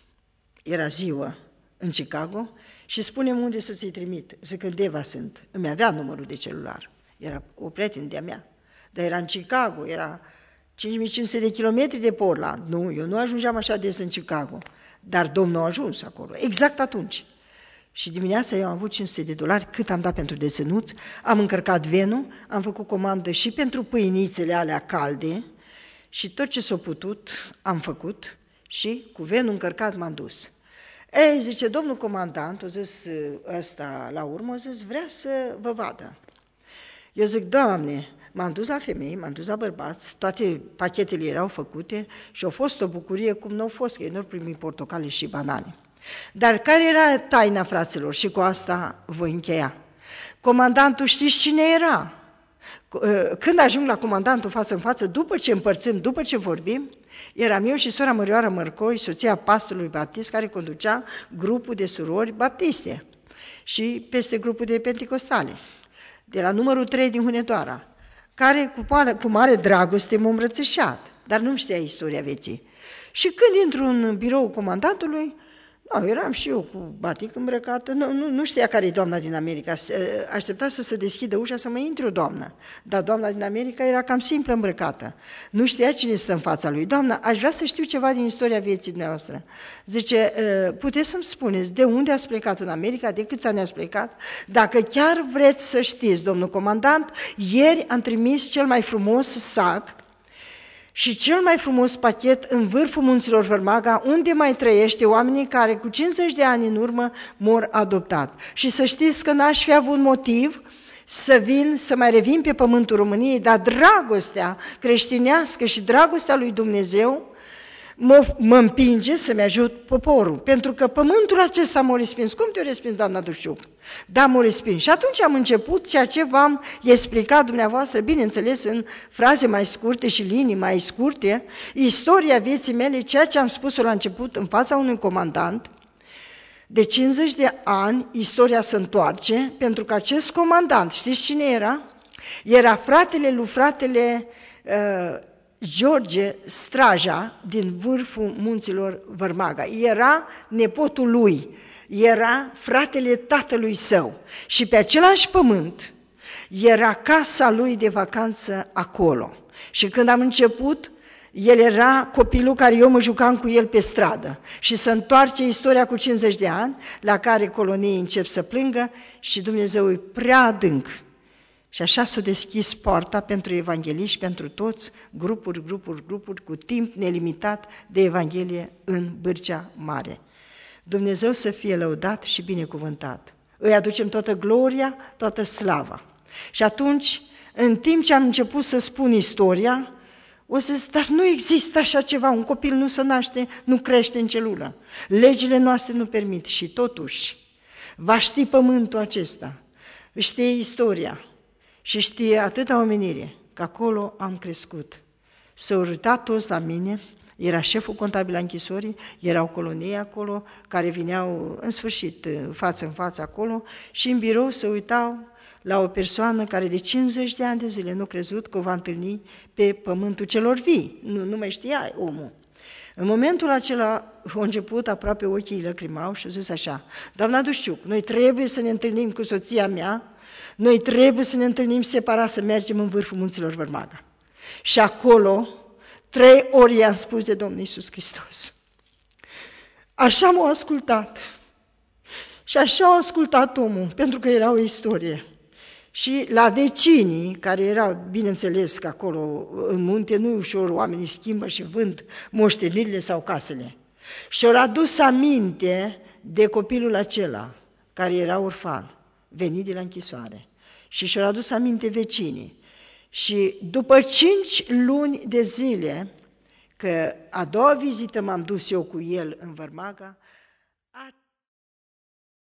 era ziua în Chicago și spune-mi unde să ți-i trimit. Zic, în Deva sunt. Îmi avea numărul de celular. Era o prietenă de-a mea. Dar era în Chicago, era cinci mii cinci sute de kilometri de Portland. Nu, eu nu ajungeam așa des în Chicago. Dar Domnul a ajuns acolo, exact atunci. Și dimineața eu am avut cinci sute de dolari, cât am dat pentru deținuți, am încărcat venul, am făcut comandă și pentru pâinițele alea calde și tot ce s-a putut am făcut și cu venul încărcat m-am dus. Ei, zice, domnul comandant, o zis ăsta la urmă, o zis, vrea să vă vadă. Eu zic, Doamne, m-am dus la femei, m-am dus la bărbați, toate pachetele erau făcute și a fost o bucurie cum nu au fost, că ei nu primi portocale și banane. Dar care era taina, fraților? Și cu asta voi încheia. Comandantul, știți cine era? Când ajung la comandantul față în față, după ce împărțim, după ce vorbim, eram eu și sora Mărioara Mărcoi, soția pastorului baptist, care conducea grupul de surori baptiste și peste grupul de penticostale, de la numărul trei din Hunedoara, care cu mare, cu mare dragoste m-a îmbrățișat, dar nu știa istoria vieții. Și când intru în biroul comandantului, no, eram și eu cu batic îmbrăcată, nu, nu, nu știa care e doamna din America, aștepta să se deschidă ușa să mai intre o doamnă, dar doamna din America era cam simplă îmbrăcată, nu știa cine stă în fața lui. Doamna, aș vrea să știu ceva din istoria vieții dumneavoastră. Zice, puteți să-mi spuneți de unde ați plecat în America, de câți ani ați plecat? Dacă chiar vreți să știți, domnul comandant, ieri am trimis cel mai frumos sac și cel mai frumos pachet în vârful munților Vărmaga, unde mai trăiește oamenii care cu cincizeci de ani în urmă m-au adoptat. Și să știți că n-aș fi avut motiv să vin, să mai revin pe pământul României, dar dragostea creștinească și dragostea lui Dumnezeu mă, mă împinge să-mi ajut poporul, pentru că pământul acesta m-a respins. Cum te-a respins, doamna Dușciuc? Da, m-a respins. Și atunci am început ceea ce v-am explicat dumneavoastră, bineînțeles, în fraze mai scurte și linii mai scurte, istoria vieții mele, ceea ce am spus-o la început în fața unui comandant. De cincizeci de ani, istoria se întoarce, pentru că acest comandant, știți cine era? Era fratele lui fratele uh, George Straja, din vârful munților Vărmaga. Era nepotul lui, era fratele tatălui său și pe același pământ era casa lui de vacanță acolo. Și când am început, el era copilul care eu mă jucam cu el pe stradă și se întoarce istoria cu cincizeci de ani, la care coloniei încep să plângă și Dumnezeu e prea adânc. Și așa s-a deschis poarta pentru evangheliști, pentru toți, grupuri, grupuri, grupuri, cu timp nelimitat de Evanghelie în Bârcea Mare. Dumnezeu să fie lăudat și binecuvântat. Îi aducem toată gloria, toată slava. Și atunci, în timp ce am început să spun istoria, o să zic, dar nu există așa ceva, un copil nu se naște, nu crește în celulă. Legile noastre nu permit și totuși va ști pământul acesta, știe istoria și știe atâta omenire, că acolo am crescut. S-au uitat toți la mine, era șeful contabil al închisorii, erau colonii acolo, care vineau în sfârșit față în față acolo și în birou se uitau la o persoană care de cincizeci de ani de zile nu a crezut că o va întâlni pe pământul celor vii. Nu, nu mai știa omul. În momentul acela a început, aproape ochii lăcrimau și a zis așa, doamna Dușciuc, noi trebuie să ne întâlnim cu soția mea noi trebuie să ne întâlnim separat, să mergem în vârful munților Vărmaga. Și acolo, trei ori i-am spus de Domnul Iisus Hristos. Așa m-au ascultat. Și așa au ascultat omul, pentru că era o istorie. Și la vecinii, care erau, bineînțeles că acolo în munte nu e ușor, oamenii schimbă și vând moștenirile sau casele. Și au adus aminte de copilul acela, care era orfan, venit de la închisoare. Și și-au adus aminte vecinii. Și după cinci luni de zile, că a doua vizită m-am dus eu cu el în Vărmaga,